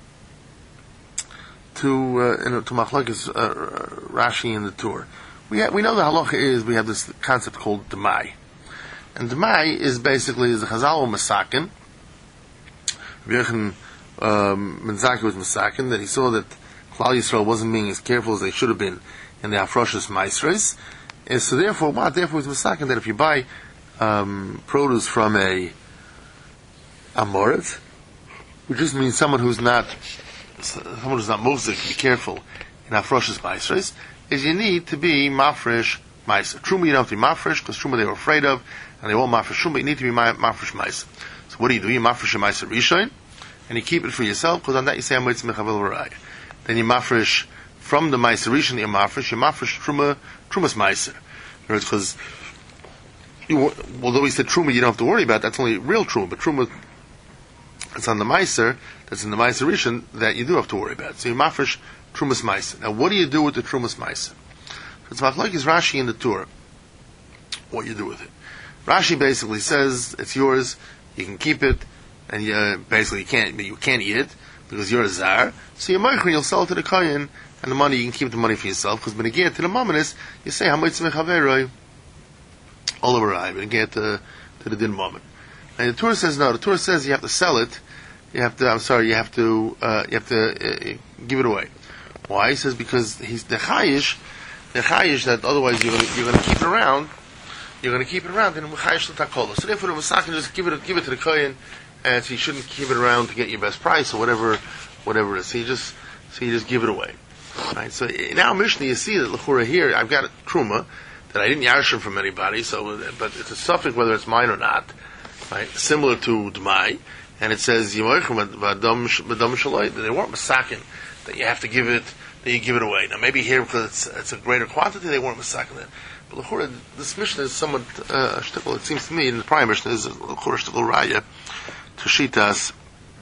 Speaker 2: to machlokes Rashi in the Tur. We know the halacha is we have this concept called demai, and demai is basically the Chazal masakin. Rabbi Yochanan ben Zakkai was masakin that he saw that Klal Yisrael wasn't being as careful as they should have been in the Hafroshas Maisres, and so therefore he's masakin that if you buy produce from a amoret, which just means someone who's not mosik, be careful in Hafroshas Maisres, is you need to be mafresh ma'aser. Truma you don't have to be mafresh because truma they were afraid of, and they won't mafresh truma. You need to be mafresh ma'aser. So what do? You mafresh a ma'aser rishon, and you keep it for yourself because on that you say amoitz mechavel v'raya. Then you mafresh from the ma'aser rishon you mafresh trumas ma'aser. Because although we said truma you don't have to worry about, that's only real truma, but truma it's on the ma'aser that's in the ma'aser rishon that you do have to worry about. So you mafresh trumas ma'aser. Now, what do you do with the trumas ma'aser? It's machlokes Rashi in the Tur. What you do with it? Rashi basically says it's yours. You can keep it, and you can't eat it because you're a zar. So you're meicher, you'll sell it to the kohen, and the money you can keep the money for yourself. Because when you get to the mominus, you say hamoitz mechaveroi all over I. When you get to the din moment. And the Tur says no. The Tur says you have to sell it. You have to give it away. Why? He says because he's the chayish that otherwise you're going to keep it around. You're going to keep it around in chayish l'takola. So therefore, the masakin just give it to the kohen, and so you shouldn't keep it around to get your best price or whatever it is. So you just give it away. Right. So in our Mishnah, you see that l'chura here I've got a truma that I didn't yarshim from anybody. So, but it's a suffix whether it's mine or not. Right. Similar to Dmai. And it says that they weren't masakin, that you have to give it, that you give it away. Now maybe here because it's a greater quantity they weren't masakin it. But l'chura, this Mishnah is somewhat shtickle. It seems to me in the prior Mishnah is l'chura shtickle raya to shitas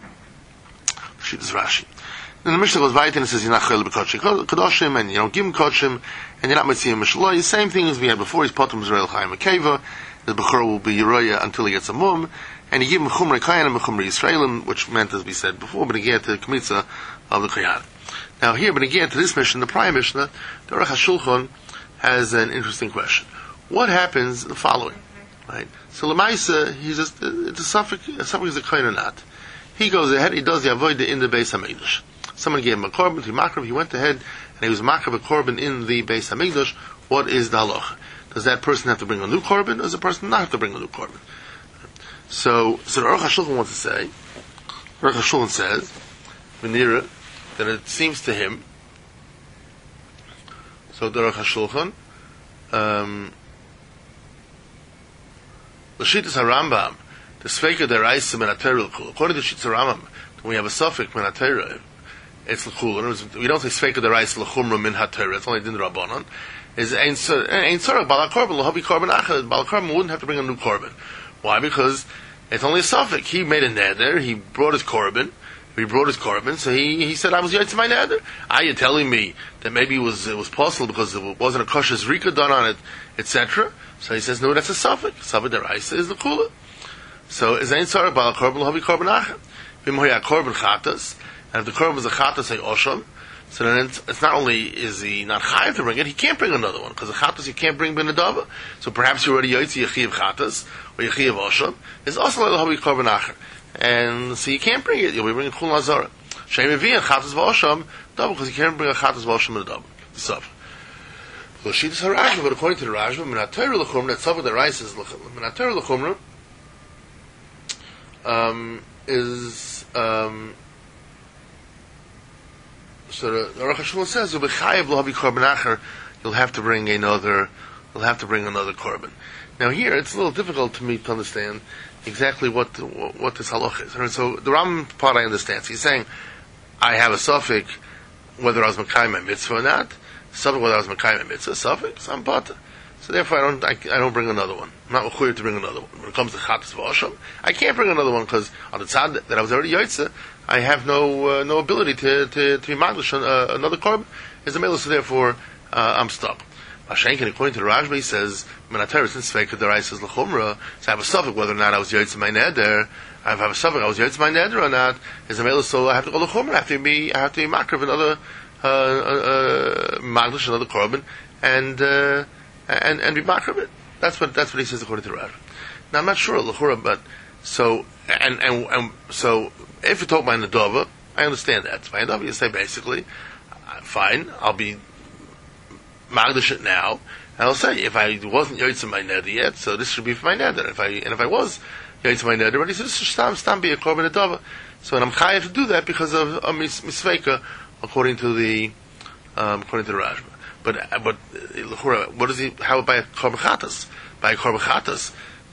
Speaker 2: Rashi. Then the Mishnah goes right and it says you're not chayil b'kodesh and you don't give him kodesh and you're not mitzvah mishloi. Same thing as we had before. He's potum Zerel Chaim Akeva. The bechor will be yeroya until he gets a mum. And you give him chumrei kayanim and chumrei Yisraelim, which meant, as we said before, but again to the kmitza of the kayan. Now here, but again, to this Mishnah, the prior Mishnah, the Aruch HaShulchan has an interesting question. What happens in the following? Right? So Lamaisa, it's a suffix is a kohen or not. He goes ahead, he does the avodah in the Beis HaMikdash. Someone gave him a korban to makrav, he went ahead and he was makrav a korban in the Beis HaMikdash. What is the halacha? Does that person have to bring a new korban, or does the person not have to bring a new korban? So the Aruch HaShulchan wants to say, Aruch HaShulchan says, Venira, that it seems to him, so the Aruch HaShulchan, the Shittas HaRambam, the Sveika Deraisa Men HaTorah L'Chul. According to Shittas HaRambam, when we have a suffix Men HaTorah, it's L'Chul. We don't say Sveika Deraisa L'Chumra Min HaTorah. It's only Din Rabbanon. Is Ein Tzorach Bala Korban L'Habi Korban Achad. Bala Korban wouldn't have to bring a new korban. Why? Because it's only a suffix. He made a neder. He brought his korban. So he said, I was yotze my neder. Are you telling me that maybe it was possible because it wasn't a kosher zrika done on it, etc.? So he says, no, that's a suffix. Suffix deraisa is the kula. So is ein tzarech bal korban l'havi korban achad. V'imoya korban chatas, and if the korban is a chatas hay osham, so then it's not only is he not chayav to bring it, he can't bring another one because the chatas you can't bring benadava. So perhaps you're already yotze yechiv chatas or yechiv osham. It's also l'havi korban achad. And so you can't bring it. You'll be bringing chul nazara. Shem evi chatas v'osham double because you can't bring a chatas v'osham in a double. The suffer. Well, Shittas HaRashba, but according to the Rashba, min HaTorah l'chumra, that suffer the rice is min HaTorah l'chumra is so the Aruch HaShulchan says u'b'chayev lo havi korban acher, you'll have to bring another korban. Now here it's a little difficult to me to understand exactly what this halach is. And so the Ram part I understand. So he's saying I have a suffix whether I was mekayim my mitzvah or not. Suffix whether I was mekayim my mitzvah. Suffix I'm pata. So therefore I don't bring another one. I'm not required to bring another one. When it comes to chatas v'osham, I can't bring another one because on the tzad that I was already yotze, I have no ability to be magdish another korban is a mela. So therefore I'm stuck. Mashenkin, according to the Rashba, he says, "Menateris since Sveika Deraisa is l'chumra." So I have a suffix whether or not I was yotze my neder. I have a suffix I was yotze my neder or not is a mela. So I have to go l'chumra. I have to be makrav another magdish another korban and be makrav it. That's what he says according to the Rashba. Now I'm not sure l'chura, but so so if you talk by nedava, I understand that. By nedava, you say basically, fine, I'll be magdish it now, and I'll say if I wasn't yotze my neder yet, so this should be for my neder. If I was yotze my neder already, so this should stam be a korban nedava. So and I'm chayav to do that because of misveika, according to the Rashba. But what is he? How by a korban chatas? By a korban chatas,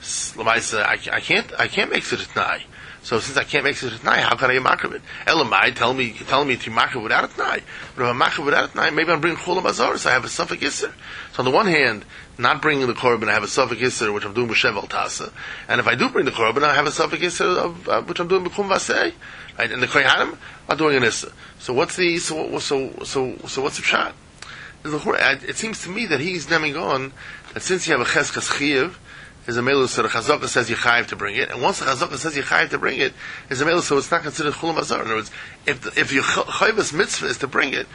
Speaker 2: I can't make such a t'nai. So since I can't make such a t'nai, how can I makrav it? Elamai telling me to makrav without a t'nai. But if I'm makrav without a t'nai, maybe I'm bringing chul mazor, so I have a suffix yisr. So on the one hand, not bringing the korban, I have a suffix yisr, which I'm doing b'shev al tasa. And if I do bring the korban, I have a suffix yisr which I'm doing b'kum vasei. Right? And the kohanim are doing an issa. So what's the pshat? It seems to me that he's nemming on that since you have a cheskas chiyuv, is a melus, so the chazaka says you chayiv to bring it, and once the chazaka says you chayiv to bring it, is a melus, so it's not considered chul mazar. In other words, if your chayvus mitzvah is to bring it,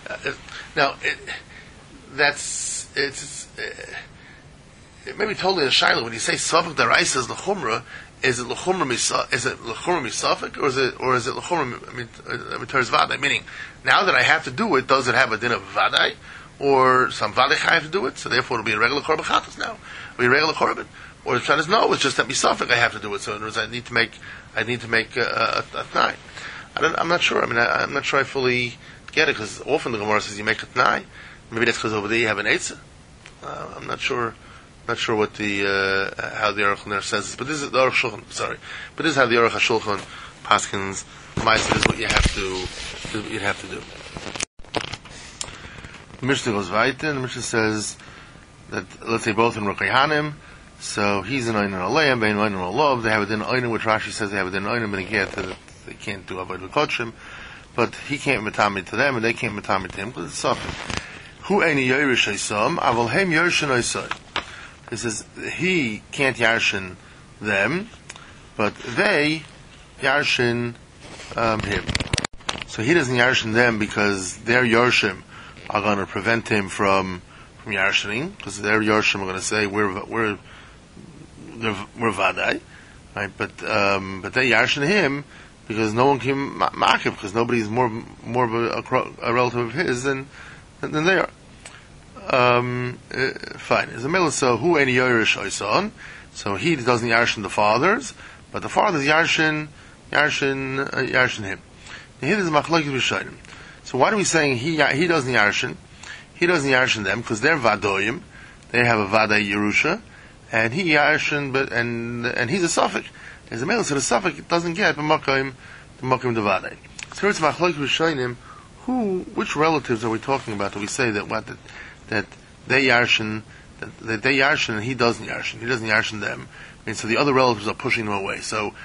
Speaker 2: it may be totally a shaila when you say safek deraisa is l'chumra. Is it l'chumra misafek, or is it l'chumra mitaris vaday? Meaning, now that I have to do it, does it have a din of vaday, or some vaday I have to do it? So therefore, it'll be a regular korban chatas now. It'll be a regular korban. Or the shot is no, it's just that misafek I have to do it. So in other words, I need to make a t'nai. I'm not sure. I mean, I'm not sure I fully get it because often the Gemara says you make a t'nai. Maybe that's because over there you have an eitzah. I'm not sure. Not sure what the how the Aruch HaShulchan says this, but this is the Aruch HaShulchan. Sorry, but this is how the Aruch HaShulchan paskins. Ma'aseh is what you have to do. The Mishnah goes weiter, and the Mishnah says that let's say both in Rukayhanim, so he's an Oinen Aleim, Bein Oinen Olav. They have a din Oinen, which Rashi says they have a din Oinen, but they can't do Avodah Kodesh, but he can't matami to them, and they can't matami to him because it's suffering. Hu Eini Yerish Eisam, Aval Hem Yerishin Eisai. He says he can't yarshin them, but they yarshin him. So he doesn't yarshin them because their yarshim are going to prevent him from yarshining, because their yarshim are going to say we're vadai, right? But they yarshin him because no one can ma'akiv, because nobody is more of a relative of his than they are. Fine. Is a mela, so who any yorish oison? So he doesn't yarshin the fathers, but the fathers yarshin him. Here is machlokes b'shayim. So why are we saying he doesn't yarshin? He doesn't yarshin them because they're vadoyim. They have a vaday yerusha, and he yarshin, and he's a suffix. As a male, so the suffix doesn't get b'makom the vaday. So it's machlokes b'shayim. Which relatives are we talking about? That we say that they yarshin, that they yarshin, and he doesn't yarshin. He doesn't yarshin them, and so the other relatives are pushing him away. So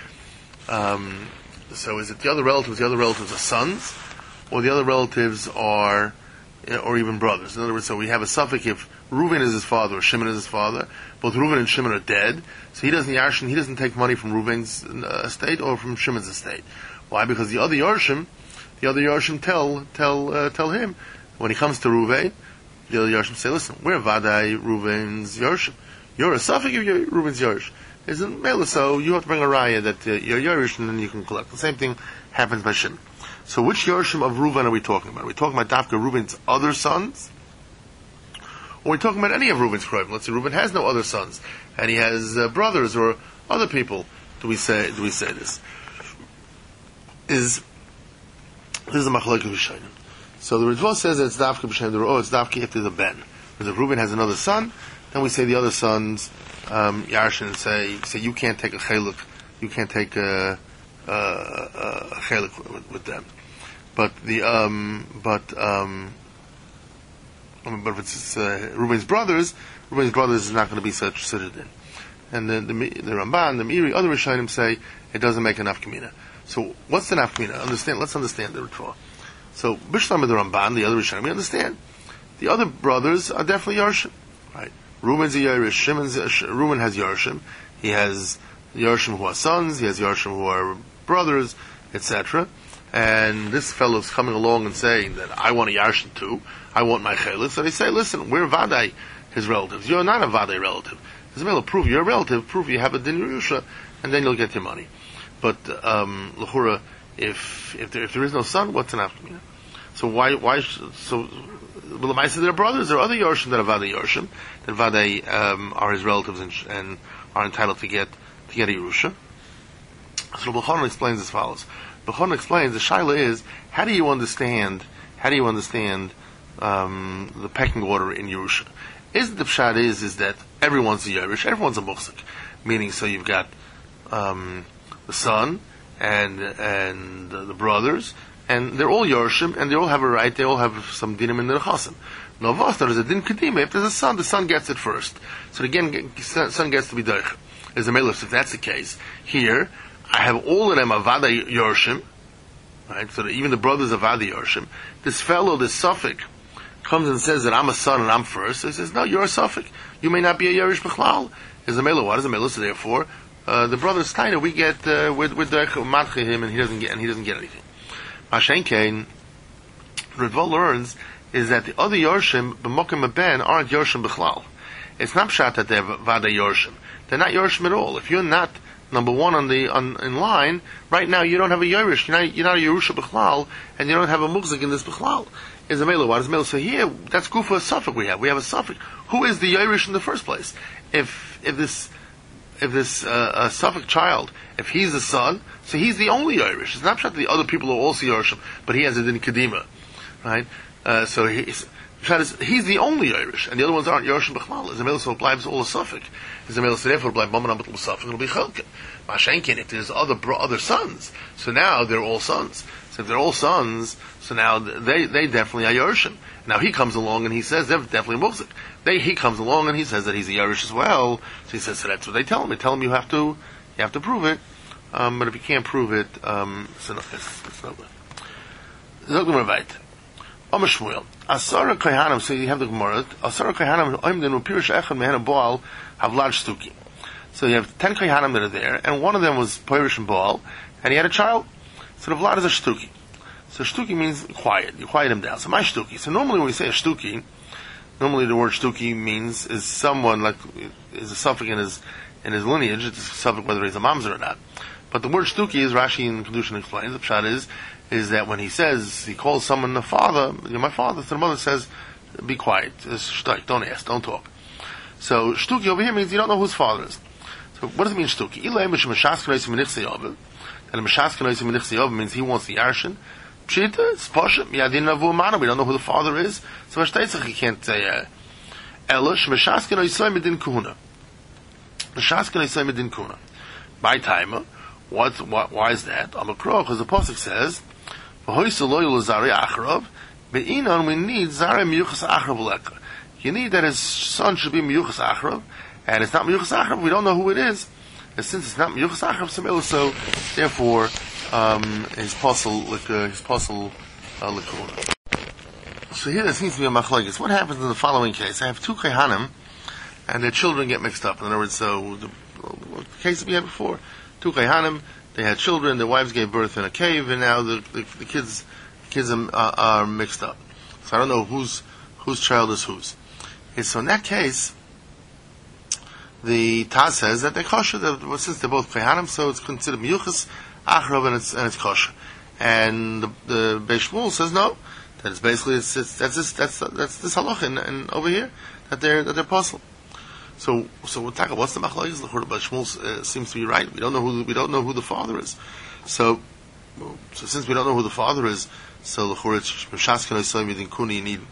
Speaker 2: is it the other relatives? The other relatives are sons, or the other relatives are, or even brothers. In other words, so we have a suffix if Reuven is his father or Shimon is his father. Both Reuven and Shimon are dead, so he doesn't yarshin. He doesn't take money from Reuven's estate or from Shimon's estate. Why? Because the other yarshim tell him when he comes to Reuven. The other yarshim say, "Listen, we're vadai Reuven's yarshim. You're a suffix of Reuven's yarsh. Isn't mela? So you have to bring a raya that you're yarish, and then you can collect." The same thing happens by Shimon. So which yarshim of Reuven are we talking about? Are we talking about Dafka Reuven's other sons? Or are we talking about any of Reuven's children? Let's say Reuven has no other sons, and he has brothers or other people. Do we say this? This is a machlokes b'shayim. So the Ritva says that it's Dafka b'shem, it's Dafka if there's a ben. Because if Reuven has another son, then we say the other sons yarshin and say you can't take a cheluk, you can't take a cheluk with them. But if it's Reuven's brothers is not going to be such a din. And the Ramban, the Meiri, other Rishonim say it doesn't make enough kamina. So what's the nafkamina? Let's understand the Ritva. So Bishlam of the Ramban, the other Rishonim, we understand. The other brothers are definitely yarshim, right? Reuven's a yarish, Reuven has yarshim. He has yarshim who are sons, he has yarshim who are brothers, etc. And this fellow's coming along and saying that I want a yarshim too, I want my chelik. So they say, listen, we're vadai, his relatives. You're not a vadai relative. There's a prove you're a relative, prove you have a din yerusha, and then you'll get your money. But l'chura, if there is no son, what's an afkamina? So why so? Well, the Maisa, they're brothers. There are other Yorshim that are Vadei Yorshim, that Vadei are his relatives and are entitled to get a Yerusha. So B'chon explains as follows. B'chon explains the shaila is how do you understand the pecking order in Yerusha? The pshat is that everyone's a Yerush, everyone's a Muchzik, meaning so you've got the son and the brothers. And they're all Yorshim, and they all have a right, they all have some dinim in their chasim. No, there's a din kedima. If there's a son, the son gets it first. So again, son gets to be doich. As a melech, if that's the case, here, I have all of them avada Yorshim, right? So that even the brothers of avada Yorshim. This fellow, this suffix, comes and says that I'm a son and I'm first. So he says, no, you're a suffix. You may not be a Yerish Bechlal. As a melech, what is a melech? So therefore, the brother Steiner, we get, with doich, matche him, and he doesn't get anything. Mashenkein, Ritva learns is that the other Yorshim, b'mokim ben, aren't Yorshim b'chlal. It's not pshat that they're Vadei Yorshim. They're not Yorshim at all. If you're not number one in line, right now you don't have a Yorish. You're not a Yerusha b'chlal, and you don't have a Mugzik in this b'chlal. Is a Mela. What is a Mela? So here, that's Gufa a suffix we have. We have a suffix. Who is the Yorish in the first place? If this suffix child, if he's the son, so he's the only Irish. It's not that the other people are also Yorshim, but he has a din kedima, right? So he's the only Irish, and the other ones aren't Yorshim b'chlal. As a male, so it blives all a suffix. As a male, so therefore, blives mamanam b'tul suffix. It'll be chelkin. Mashenkin, if there's other sons, so now they're all sons. So if they're all sons, so now they definitely are Yorshim. Now he comes along and he says they're definitely Mugzik. He comes along and he says that he's a Yorish as well. So he says, so that's what they tell him. They tell him you have to prove it. But if you can't prove it, it's no good. Zogum Ravait. Omer Shmuel. Asara Kohanim, so you have the Gemara. Asara Kohanim, Oimden, Upirish Echad, Mehen, Baal, have large stuki. So you have 10 Kohanim that are there, and one of them was Pirish and Baal, and he had a child. So the Vlad is a shtuki. So shtuki means quiet. You quiet him down. So my shtuki. So normally when we say a shtuki, normally the word shtuki means is someone like is a suffix in his lineage. It's a suffix whether he's a mamzer or not. But the word shtuki, as Rashi in Kedushin explains, the pshat is that when he says he calls someone the father, my father, so the mother says, be quiet, shtuki, don't ask, don't talk. So shtuki over here means you don't know whose father is. So what does it mean shtuki? And the means he wants the yarshin. Pshita, it's Pasha, Yadin Navu Mana, we don't know who the father is. So he can't say, Elish, Meshaskin Oisai Medin Kuhuna. Meshaskin Oisai Medin Kuhuna. By timer, why is that? Amakro, because the Pasuk says, V'hoisa loyal Zari Achrov, Be'inon, we need Zari Miyuchas Achrov Leka. You need that his son should be Miyuchas Achrov, and it's not Miyuchas Achrov, we don't know who it is. And since it's not Miyuchas Achrov, so therefore, his puzzle likuna. So here there seems to be a machlokes. What happens in the following case? I have two kehanim, and their children get mixed up. In other words, so the case we had before, two kehanim, they had children, their wives gave birth in a cave, and now the kids are mixed up. So I don't know whose child is whose. Okay, so in that case, the Taz says that they're kosher, since they're both kehanim, so it's considered miyuchas Achrov and it's kosher, and the Beis Shmuel says no. That it's basically that's this halach and over here that they're puzzle. So what's the machlokes? The Beis Shmuel seems to be right. We don't know who the father is. So since we don't know who the father is, so the it's Meshaskin Oisai Medin Kuhuna you need.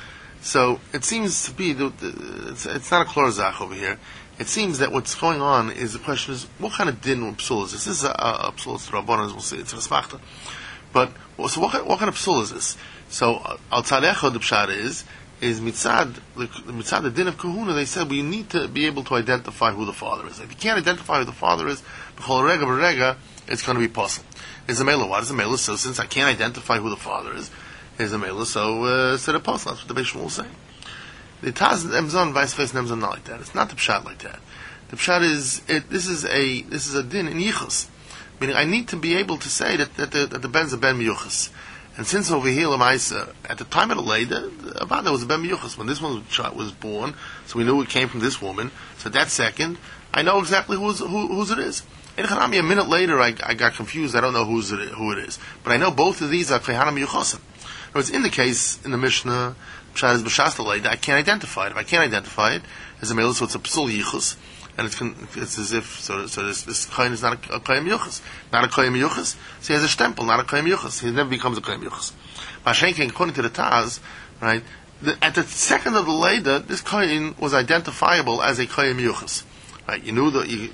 Speaker 2: So it seems to be it's not a klorzach over here. It seems that what's going on is the question is what kind of din or psul is this? This is a psul. It's rabbanon, as we'll see. It's a smachta. But so what kind of psul is this? So al tzarecha the pshat is mitzad the din of kahuna. They said we need to be able to identify who the father is. If you can't identify who the father is, b'chol rega b'rega, it's going to be puzzle. Is a mela? What is a mela? So since I can't identify who the father is a mela. So said a puzzle. That's what the Beis Shmuel is saying. The Taz Emzon, vice versa, Emzon not like that. It's not the pshat like that. The pshat is this is a din in yichus, meaning I need to be able to say that the ben's a ben miyuchas. And since over here Lamaisa, at the time of the Leda, Avada was a ben miyuchas when this one was born, so we knew it came from this woman. So that second, I know exactly whose it is. In Chanami, a minute later, I got confused. I don't know who it is, but I know both of these are kehanim miyuchasim. In other words, in the case in the Mishnah. Pshat is b'shas l'leida. I can't identify it. If I can't identify it as a male, so it's a psul yichus, and it's as if this kohen is not a kohen yuchas, not a kohen yuchas. So he has a stempel, not a kohen yuchas. He never becomes a kohen yuchas. Mashenkin, according to the Taz, right, at the second of the leida, this kohen was identifiable as a kohen yuchas. Right, you knew the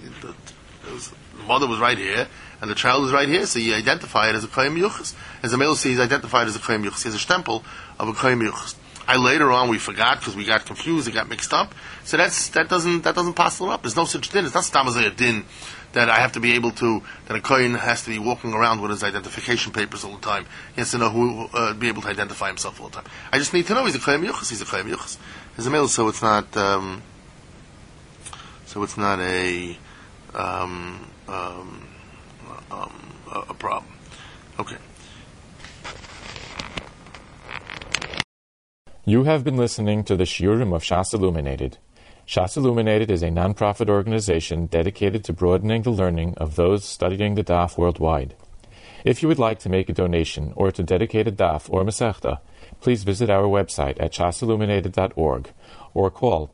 Speaker 2: mother was right here, and the child is right here, so you identify it as a kohen yuchas. As a male, so he's identified as a kohen yuchas. He has a stempel of a kohen yuchas. Later on we forgot because we got confused, it got mixed up. So that doesn't pass it up. There's no such din. It's not stamazay a din that I have to be able to, that a kohen has to be walking around with his identification papers all the time. He has to know who, be able to identify himself all the time. I just need to know he's a kohen yuchas. He's a kohen yuchas. He's a male, so it's not a problem. Okay.
Speaker 1: You have been listening to the Shiurim of Shas Illuminated. Shas Illuminated is a non-profit organization dedicated to broadening the learning of those studying the Daf worldwide. If you would like to make a donation or to dedicate a Daf or Masechta, please visit our website at shasilluminated.org or call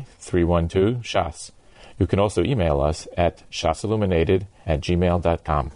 Speaker 1: 203-312-SHAS. You can also email us at shasilluminated@gmail.com.